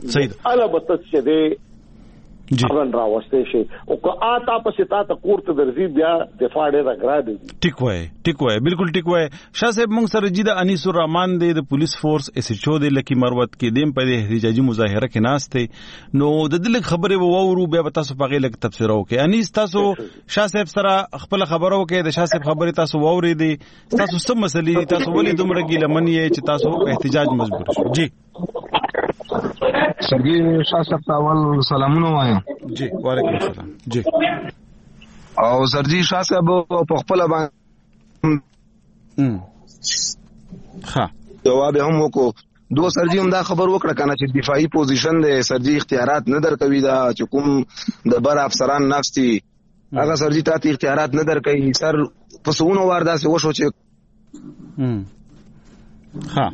صحیح البته چې دې خبرن راوسته شي او که آتا پسې تا ته کوړه درځي بیا دفاع ډېر اګرا دي. ټیک وای بالکل ټیک وای. شاه صاحب موږ سره جید انیس الرحمن د پولیس فورس اس ایچ او د لکی مروت کې دیم په احتجاجي مظاهره کې ناشته نو د دې خبره وورو بیا تاسو په غیله تفسیر وکړئ. انیس تاسو شاه صاحب سره خپل خبرو کې د شاه صاحب خبره تاسو ووري دي تاسو سم مسلې تاسو ولې دومره ګیله منې چې تاسو احتجاج مجبور شو. جی سرګي شاه صاحب اول سلامونه وایم. جی وعلیکم السلام. جی او سرجی شاه صاحب په خپل باندې ها جواب هم وکړو. دو سرجی هم دا خبر وکړه کنه چې دفاعي پوزیشن دی سرجی اختیارات نه درکوي دا چې کوم د بر افسران نفسي هغه سرجی ته اختیارات نه درکوي. سر پسونو واردا سه وشو چې ها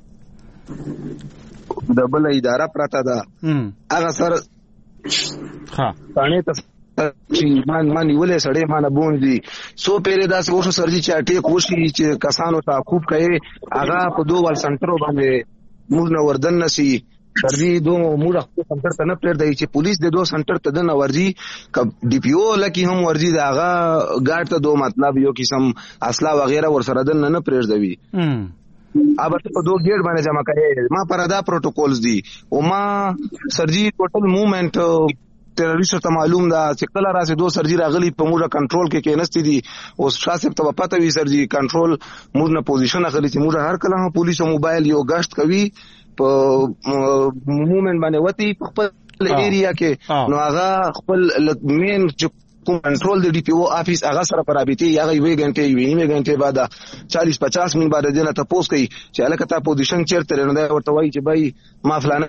د بل اداره پراته ده هغه سر ها پانه ته چې مانی ولې سړې مانه بوندي سو پیره داس وشو سرجی چې اٹیک وشي چې کسانو تعقیب کوي هغه په دوه سنټرو باندې موږ نو وردن نسی سرجی دوه موږ خپل سنټر ته نه پرېږدي چې پولیس د دوه سنټر ته نه ورځي ک ډي پی او لکه هم ورځي دا هغه ګارد ته دوه مطلب یو قسم اصله وغیرہ ور سره دن نه پرېږدي. اب په دوه گیټ باندې جمع کړي ما پردا پروتوکولز دي او ما سرجی ټوټل موومېنټ ټیرریسټ ته معلوم ده چې کله راځي دوه سرجی راغلي په موږ کنټرول کې کېنستې دي او شاسب ته پته وي سرجی کنټرول موږ نه پوزیشن اخلي چې موږ هر کله پولیس موبایل یو غشت کوي په موومېنټ باندې وتی خپل ایریا کې نو هغه خپل مین کنټرول د ډي پی او افیس هغه سره پر رابطه یغه یوې غنټه بعد 40-50 منټ بعد دنه تاسو کوي چې الکه تا پوزیشن چیرته نه ورته وایي چې بای ما فلانه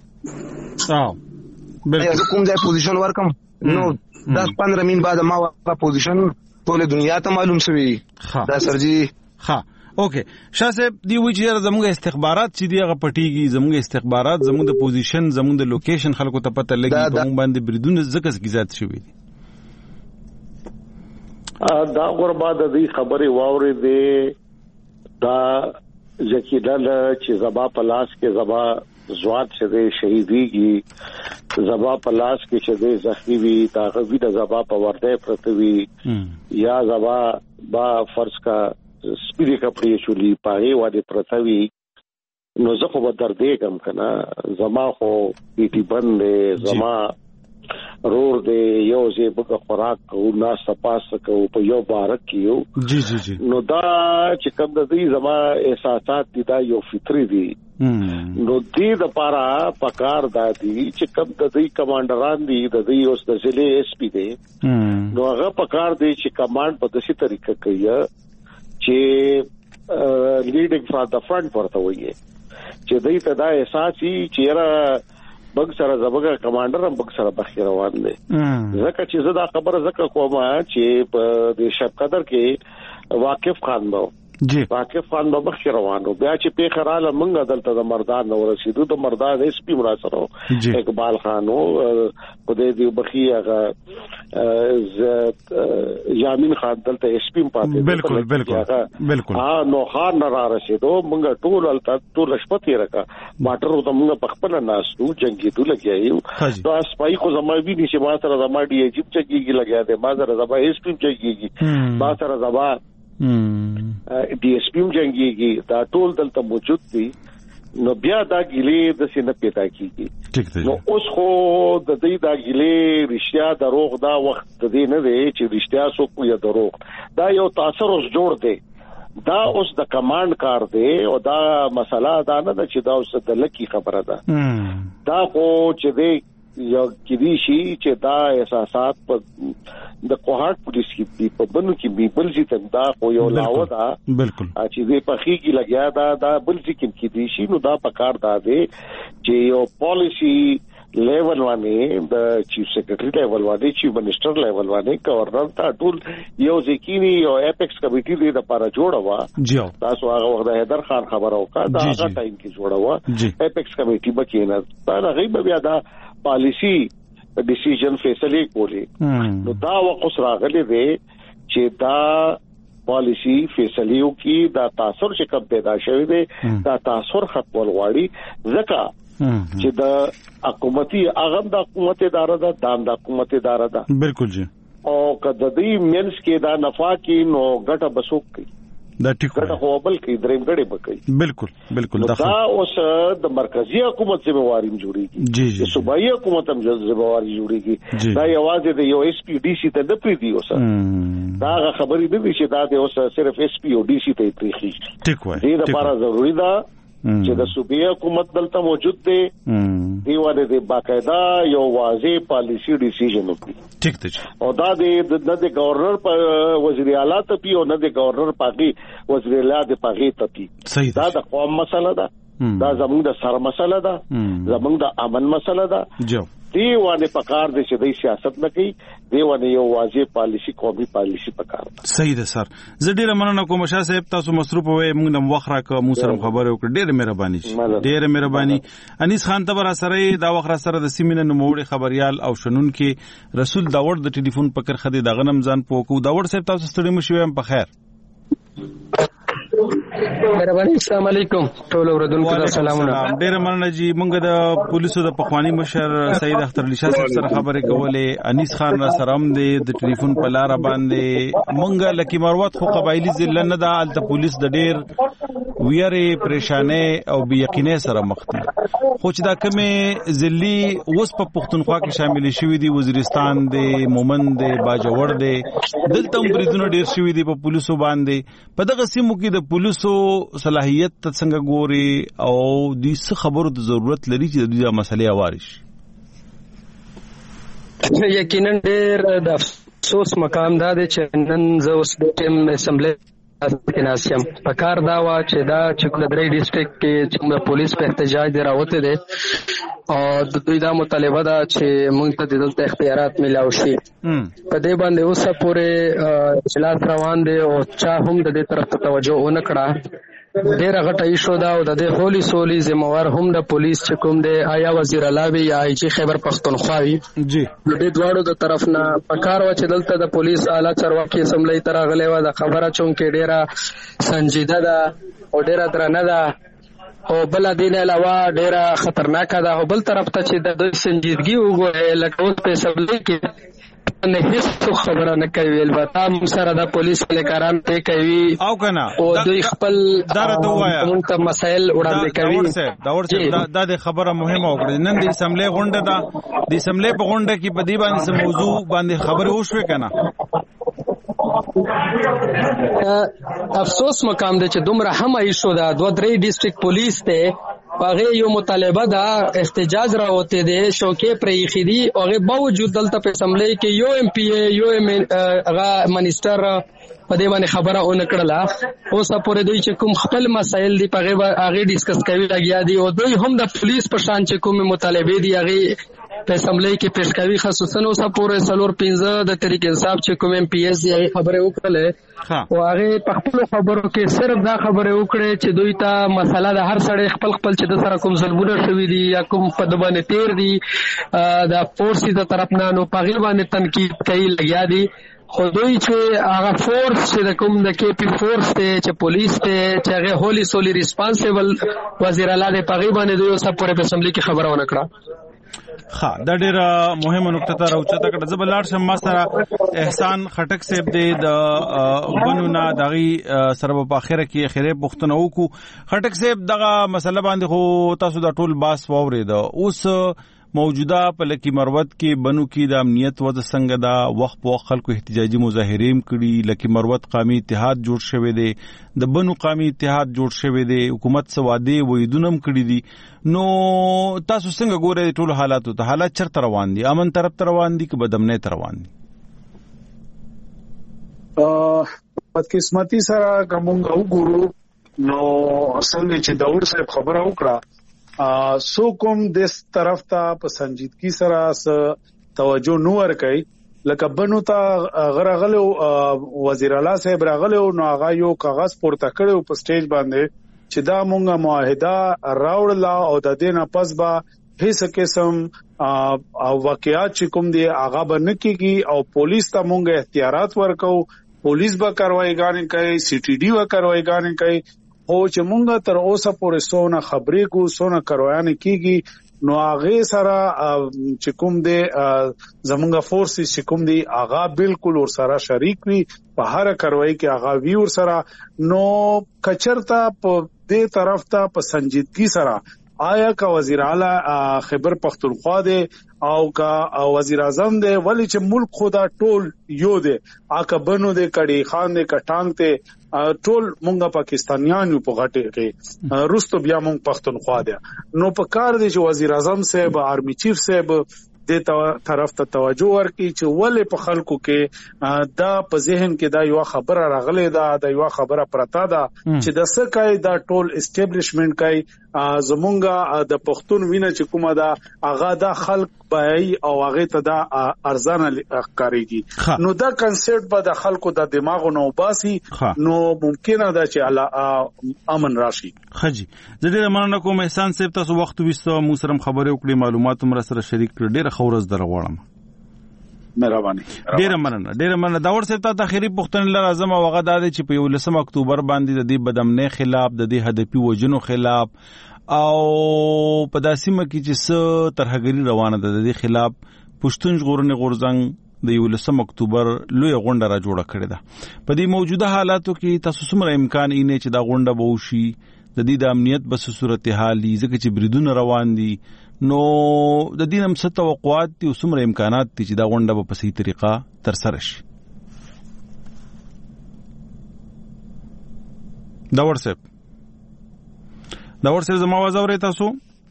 بالکل کوم ځای پوزیشن ورکم نو 10-15 منټ بعد ما وا پوزیشن ټول دنیا ته معلوم شوی دا سرجی. ها اوکې شاه صاحب دی وی چې زموږ استخبارات چې دی هغه پټیږي زموږ استخبارات زموږ د پوزیشن زموږ د لوکیشن خلکو ته پته لګي په مون باندې بریدونه زکه زیات شوی دي. دا غربا د دې خبرې واوري دي دا یقیدل چې زبا پلاس کې زبا زوات شه شهیدیږي زبا پلاس کې شه زخمی وي دا غوی د زبا په ورده پرتوي یا زبا با فرض کا سپیری کپڑے چولی پاره واده پرتوي نو زه خو به دردې کم کنه زما خو پیټي بند زما رور دې یو ځای په خوراک او ناس پاس کو په یو بارک کیو جی نو دا چې کوم د دې زما احساسات دي دا یو فطری دي نو دې د پارا پکار دادي چې کوم د دې کمانډران دي د دې اوس د ضلع اس پی دي نو هغه پکار دي چې کمانډ په داسې طریقه کوي چې لیډینګ فرام د فرنٹ ورته وایي چې دې ته دا احساس چې را بګ سره زبګه کمانډر هم بګ سره بخیر روان دي زکه چې زدا خبره زکه کومه چې په د شپ قدر کې واقف خان نو جی واقف خان به بخیر روانو بیا چې په خراله منګه دلته د مردان نو رسیدو د مردان اس پی مرا سره اقبال خانو په دې بخی هغه یامین خان دلته اس پی پاتې بالکل نو خان را رسیدو منګه ټول شپته راکا ماټر ته منګه پخپل ناسو جنگي دو لګیایو نو اسپای خو زما وی نشي ما سره زما ډي ایجیب چګيږي لګیا دي ما سره زما اس پی چګيږي ما سره زما डी एस पी जंगीगी دا ټول دلته موجود دي نو بیا دا ګیلې د سینې پیدا کیږي نو اوس خو د دې دا ګیلې رښتیا دروغ دا وخت د دې نه دی چې رښتیا څوک یا دروغ دا یو تاثر اوس جوړ دی دا اوس د کمانډ کار دی او دا مسله دا نه ده چې دا اوس د لکی خبره ده دا خو چې دی یو کدي شي چې دا احساسات په د کوهات پولیس کې په بنو کې بل ځای دا خو یو لاو دا بالکل چې دې په خي کې لګیا دا بل ځای کې دي شي نو دا پکار دا دی چې یو پالیسی لیول باندې د چیف سیکریټری لیول باندې چیف منسٹر لیول باندې گورنر ته ټول یو ځکینی یو اپیکس کمیټي دې لپاره جوړه وا تاسو هغه وخت حیدر خان خبره وکړه دا هغه ټایم کې جوړه وا اپیکس کمیټي بکینه دا غیب بیا دا پالیسی ډیسیژن فیصله کولی نو دا وقوس راغلی دی چې دا پالیسی فیصلهو کې دا تاثر چې کم پیدا شوی دی دا تاثر ختمول غواړي ځکه چې د حکومتي هغه د حکومت اداره ده د حکومت اداره ده بالکل جی او کله د دې مینس کې دا نفع کې نو ګټه بسوک کوي دا ټیک ګټه خو بل کې دریم ګړې بکې بالکل دا اوس د مرکزی حکومت ذمہواری جوړیږي جی صوبایي حکومت هم ذمہواری جوړیږي دا یوازې د یو اس پی ډي سي ته د پریدي اوس دا خبرې د دې چې دا د اوس صرف اس پی او ډي سي ته پریخي ټیک وای دې لپاره ضروری ده چې د صوبایي حکومت دلته موجود دی دیواله د باقاعده یو واضح پالیسی ډیسیژن وکړي ټیک ده او دا د گورنر په وزیر اعلی ته پی او نه د گورنر پاغي وزیر اعلی د پاغي ته پی دا د قوم مسله ده دا زموږ د سر مسله ده زموږ د امن مسله ده جو دیوانه پکار دي چې د سیاست نه کوي دیوانه یو واضح پالیسی قومي پالیسی پکار ده صحیح ده سر زه ډیره مننه کوم شاه صاحب تاسو مصروف وې موږ نن وخت راک مو سره خبرې وکړه ډیره مهرباني انیس خان ته را سره دا وخت را سره د سیمینه نوموړي خبريال او شنن کې رسول داوړ د ټلیفون پکر خدي د غنم ځان پوکو داوړ صاحب تاسو ستړي مشوي هم په خیر مهرباني السلام علیکم ټول اوردونکو ته سلامونه ډیر مننه جی مونږ د پولیسو د پخوانی مشر سید اختر علی شاه صاحب سره خبرې کولې انیس خان را سره هم د ټلیفون په لار باندې مونږ لکی مروت خو قبایلی ضلع نه ده ال ته پولیس د ډیر ویری پریشانې او بې یقینۍ سره مخ دي خو چې دا کومه ضلعي اوس په پښتونخوا کې شامل شوی دي وزیرستان دی مومند دی باجوړ دی دلته هم بریدونه ډیر شوی دي په پولیسو باندې په دغه سیمو کې د پولیسو صلاحیت څنګه ګوري او د څه خبرو د ضرورت لري چې د دې مسلې اوارش یقینا ډېر د افسوس مقام دا دی چې نن زه اوس د ټیم اسمبلی کې ناسم په کار دا وا چې دا چې د درې ډیسټریکټ کې چې پولیس په احتجاج دی راوته دي او د دوی دا مطالبه ده چې موږ ته دلته اختیارات ملاو شي په دې باندې اوسه پورې اجلاس روان دي او چا هم د دې طرف ته توجه ونه کړه ډېر غټه ایشو دا او د دې هولي سولي ذمہوار هم د پولیس چې کوم دی آیا وزیر اعلی یا آی جی خیبر پختونخوا وي جی د دې دواړو د طرف نه پکار و چې دلته د پولیس اعلی چارواکي اسمبلی تر غلې و د خبره چون کې ډېره سنجیده ده او ډېره درنه ده او بل دین علاوه ډېره خطرناک ده او بل طرف ته چې د سنجیدګي وګورئ لکه اوس په اسمبلی کې نه هیڅ خبره نه کوي البته هم سره د پولیس فلکاران ته کوي او کنه او دوی خپل درته وایا موږ مسائل وړاندې کوي دا د خبره مهمه وکړه نن د اسمبلی غونډه ده د اسمبلی په غونډه کې په دې باندې موضوع باندې خبره وشوه کنه افسوس مقام دی چې دومره هم ایشو دا 2-3 ډیسټریکټ پولیس ته پاغه یو مطالبه دا احتجاج راوته دي شوکې پرې خېدي او هغه باوجود دلته په اسمبلی کې یو ایم پی یو هغه منیسټر په دې باندې خبره اون کړله اوس پورې دوی چې کوم خپل مسایل دي پاغه هغه ډیسکس کوي لګیا دي او دوی هم د پولیس په شان چې کوم مطالبه دي هغه په اسمبلی کې پیش کوي خصوصا اوس پورې 3-15 د طریق انصاف چې کوم ایم پی ایس یې خبره وکړه او هغه په خپل خبرو کې صرف دا خبره وکړه چې دوی ته مسله د هر سړی خپل چې د سره کوم ظلمونه شوي دي یا کوم په د باندې تیر دي د فورس د طرف نه نو په غیر باندې تنقید کوي لګیا دي خو دوی چې هغه فورس چې د کوم د کې پی فورس ته چې پولیس ته چې هغه هولي سولي ریسپانسیبل وزیر اعلی د په غیر باندې دوی اوس پورې په اسمبلی کې خبره ونه کړه دا ډیره مهمه نقطه ته راوچته کړه زبلار شم ما سره احسان خټک صاحب د بنونا دغه سره په اخره کې خیره پښتنه وکړو خټک صاحب دغه مسله باندې خو تاسو د ټول باس واورید اوس موجوده په لکی مروت کې بنو کې د امنیت وضع څنګه دا وخت په خلکو احتجاجي مظاهرې کړي لکی مروت قومي اتحاد جوړ شوی دی د بنو قومي اتحاد جوړ شوی دی حکومت سواده وېدونم کړي دي نو تاسو څنګه ګورئ ټول حالاتو ته حالات چرته روان دي امن طرف ته روان دي که بدامنۍ ته روان دي بدقسمتي سره کوم وګورو نو څنګه چې داوود صاحب خبره وکړه سو کوم د طرف ته په سنجیدګي سره توجه نو ور کوي لکه بنو ته غرغلو وزیر اعلی صاحب راغلو نو هغه یو کاغذ پورته کړو په سټیج باندې چې دا مونږه معاهده راوړلا او د دینه پس با هیڅ قسم واقعیات چې کوم دی هغه باندې کیږي او پولیس ته مونږه اختیارات ورکو پولیس به کاروایګانې کوي سی ټي ډي به کاروایګانې کوي او چې مونږ تر اوسه پورې سونه خبرې کو سونه کاروان کیږي نو هغه سره چې کوم دی زمونږه فورس چې کوم دی هغه بالکل ور سره شریک وي په هر کاروایی کې هغه وی ور سره نو کچرتا په دې طرف ته په سنجیدګي سره آیا کا وزیر اعلی خیبر پختونخوا دی او کا وزیر اعظم دی ولی چې ملک خدا ټول یو دی آکا بنو دی کړي خان دی کټانګ ته ټول مونږه پاکستانیان په غټه کې روستو بیا مونږ پختونخوا دی نو په کار دی چې وزیر اعظم صاحب آرمی چیف صاحب د طرف ته توجه ورکړي چې ولې په خلکو کې دا په ذهن کې دا یو خبره راغله دا یو خبره پرتا ده چې د سکای دا ټول اسټابلیشمنت کوي زمونږه د پښتون وینه چې کومه دا هغه د خلک بای او هغه ته دا ارزانه ښکاریږي نو دا کنسپټ به د خلکو د دماغ نو باسي نو ممکنه ده چې امن راشي خجی زه ډیر مننه کوم احسان صاحب تاسو وخت وستو مو سره خبرې وکړې معلومات هم سره شریک کړ ډیر خورز در غواړم مهرباني ډیر مننه دا ورسره ته اخیری پښتون لازم او هغه د چې په 19 اکتوبر باندې د دې بدامنۍ خلاف د دې هدفي وجنو خلاف او په داسمه کې چې څه ترهګری روانه ده د دې خلاف پښتون ژغورنې غورځنګ د 19 اکتوبر لوی غونډه را جوړه کړې ده په دې موجوده حالاتو کې تاسو څومره امکان اینه چې دا غونډه به وشي د دې د امنیت بس صورتحال ځکه چې بریدونه روان دي نو د دې هم څه توقعات دي او څومره امکانات دي چې دا غونډه په صحیح طریقه تر سره شي دا ورسره زما आवाज اورئ تاسو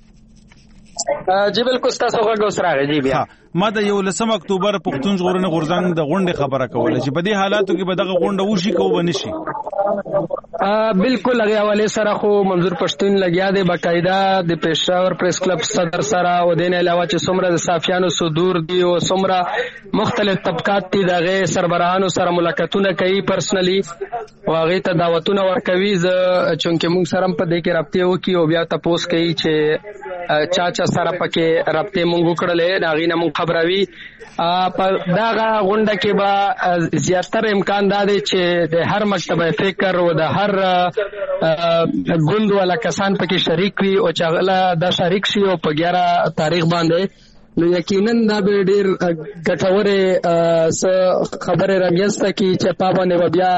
جی بالکل تاسو غږ اوس راغی جی بیا ما د 19 اکتوبر پښتون ژغورنې غورځنګ د غونډې خبره کوله چې په دې حالاتو کې به دغه غونډه وشي کو بنشي بالکل هغه حواله سره خو منظور پښتون لګیا دی باقاعده د پېښور پریس کلب صدر سره او دین علاوه چې څومره د صافیانو صدور دی او څومره مختلف طبقات دي دغه سربراهانو سره ملاقاتونه کوي پرسنلی او هغه ته دعوتونه ورکوي چونکه موږ سره په دې کې رابطه وکي او بیا تاسو کوي چې چا سره پکې رابطه موږ کړلې دا غینه موږ خبروي په داغه غونډه کې به زیاتره امکان دی چې د هر مکتبه فکر او د هر ګوند ولا کسان پکې شریک وي او چې هغه دا شریک شي او په 11 تاریخ باندې نو یقینا دا به ډیر ګټوره خبره راځي چې پابونه بیا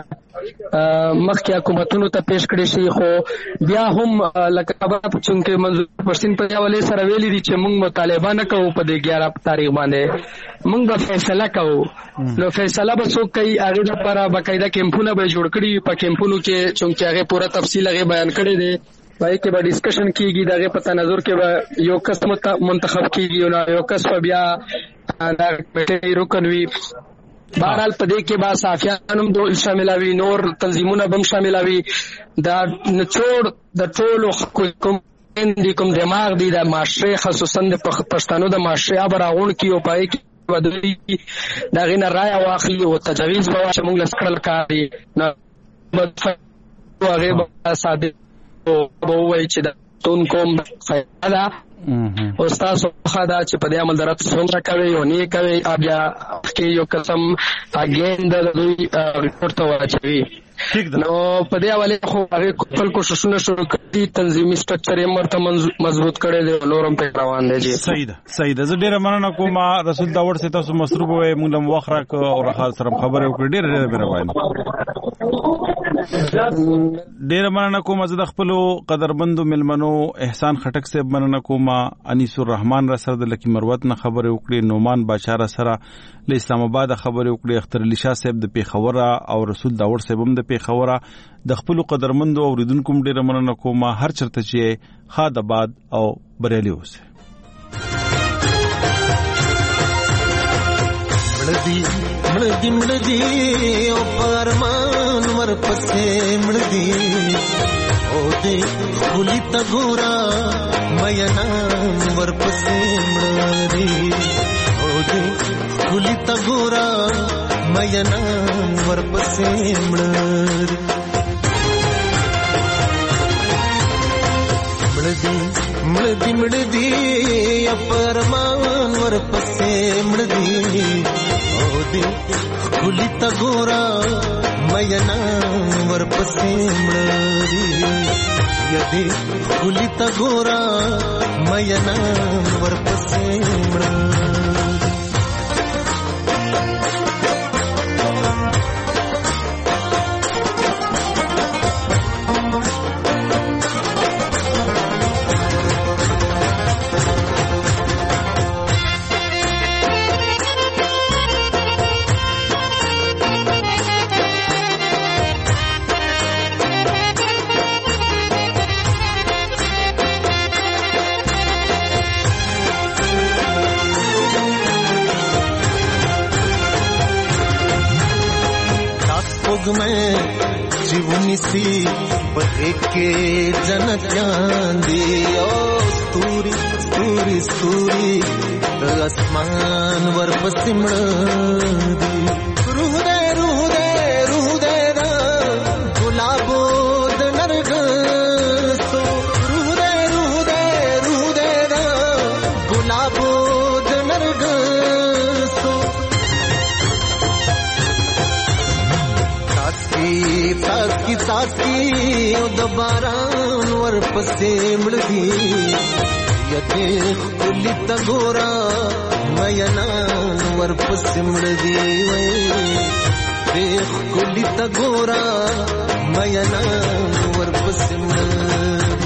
مخکې حکومتونو ته پیش کړی شي خو بیا هم لکه خبره چونکه منظور پښتون په حواله سره ویلي دي چې موږ مطالبه نه کوو په 11 تاریخ باندې موږ به فیصله کوو نو فیصله به څوک کوي هغه لپاره باقاعده کیمپونه به جوړ کړي په کیمپونو کې چونکه هغه پوره تفصیل هغه بیان کړی دی پای کې به ډیسکشن کیږي دغه په تناظر کې به یو کس منتخب کیږي او یو کس په بیا دا رکن وي بهرحال په دې کې با صافیانو دول شاملوي نور تنظیمونه بم شاملوي دا نچوړ د ټولو کوم دماغ دی د معاشره خصوصا د پښتنو د معاشره براغون کې او پای کې ودوي دا غینه رائے واخلي او تجویز به چې موږ لسکړل کاری نو هغه ساده او وای چې د تون کوم فائدہ او تاسو خدا چې په دې عمل درات څومره کوي او نه کوي بیا کې یو قسم اګین د ریپورت واچوي نو په دې حواله خو هغه خپل کوششونه شروع کړي تنظیمي سټرکچر یې مرته مضبوط کړي دي نورم په روان دي صحیح ده زه ډیره مننه کوم رسول داور سي تاسو مصروف وای موږ هم وخت راک او راخال سره خبرې وکړې ډیره مهرباني ډیره مننه کوم زه د خپل قدرمندو ملمنو احسان خټک صاحب مننه کوم انیس الرحمن را سره د لکی مروت نه خبرې وکړې نومان باشار سره له اسلام آباد خبرې وکړې اختر علي شاه صاحب د پیښور او رسول داور صاحب هم د پیښور د خپل قدرمندو اوریدونکو ډیره مننه کوم هر چرته چې خاد آباد او بریالي اوسه مړدي او پرمان ورپسې مړدي او دې خولي تا ګورا مېنا ورپسې مړدي او دې خولي تا ګورا مېنا ورپسې مړدي مړدي پرمان ورپسې مړدي خولي تا ګورا مېنا ورپسې مړدي یدې خلی تا ګورا مینا ورپسې مړدي जीवनी सी बहे के जनत्यां दी ओ स्तूरी स्तूरी स्तूरी आसमान ورپسې مړدي روح دې دا ګلابو د نرګسو روح دې دا ګلابو د نرګسو تاسکی او د باران ورپسې مړدي یته خلی تا ګورا مینا ورپسې مړدي وای دې خلی تا ګورا مینا ورپسې مړدي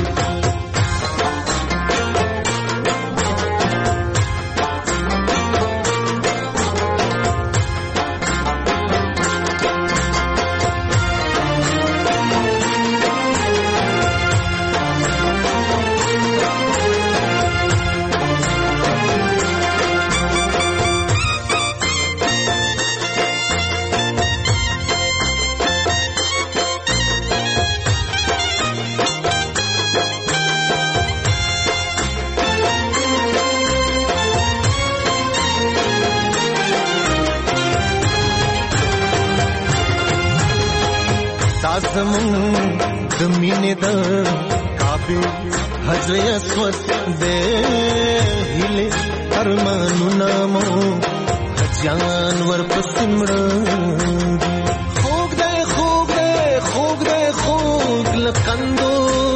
د مینې د کعبه حجر اسود دې هله ارمانونه مو جان ورپسې مړدي خوږ دې لکندو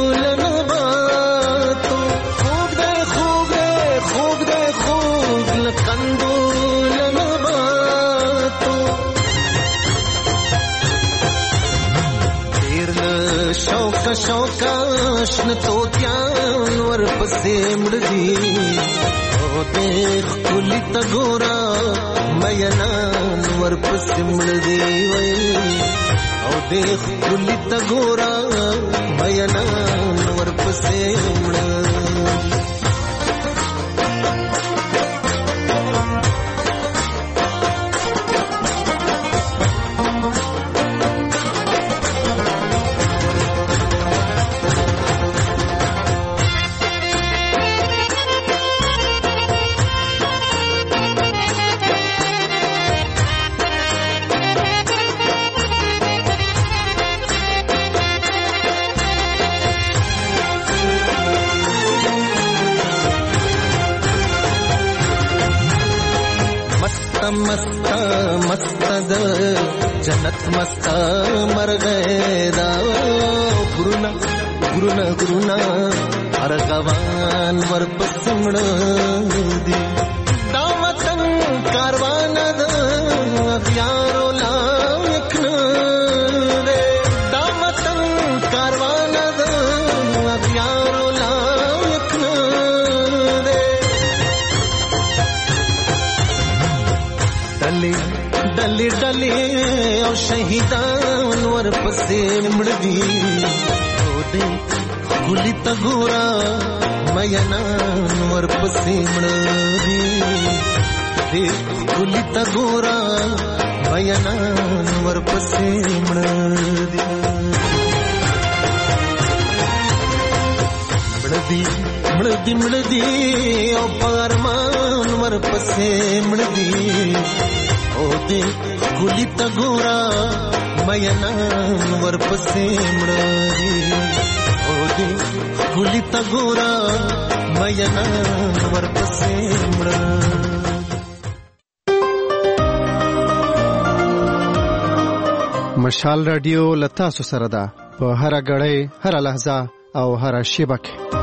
لنباتو خوږ دې لکندو لنباتو شوکا شن توتیان ورپسې مړدي او دې خلی تا ګورا مینا ورپسې مړدي وای او دې خلی تا ګورا مینا ورپسې مړدي मस्त द जन्नत मस्त मर गएदा गुरुना अरगवान ورپسې مړدي دا وطن کاروان د اغیارو لایق نه دا وطن کاروان د اغیارو لایق نه ډلې او شهیدان ورپسې مړدي او دې خلی تا ګورا مینا ورپسې مړدي دې خلی تا ګورا مینا ورپسې مړدي مړدي او پرمان ورپسې مړدي او دې خلی تا ګورا مینا ورپسې مړدي او دې خلی تا ګورا مینا ورپسې مشال رادیو لتا سره ده په هر غړې هر لحظه او هر شیبه کې.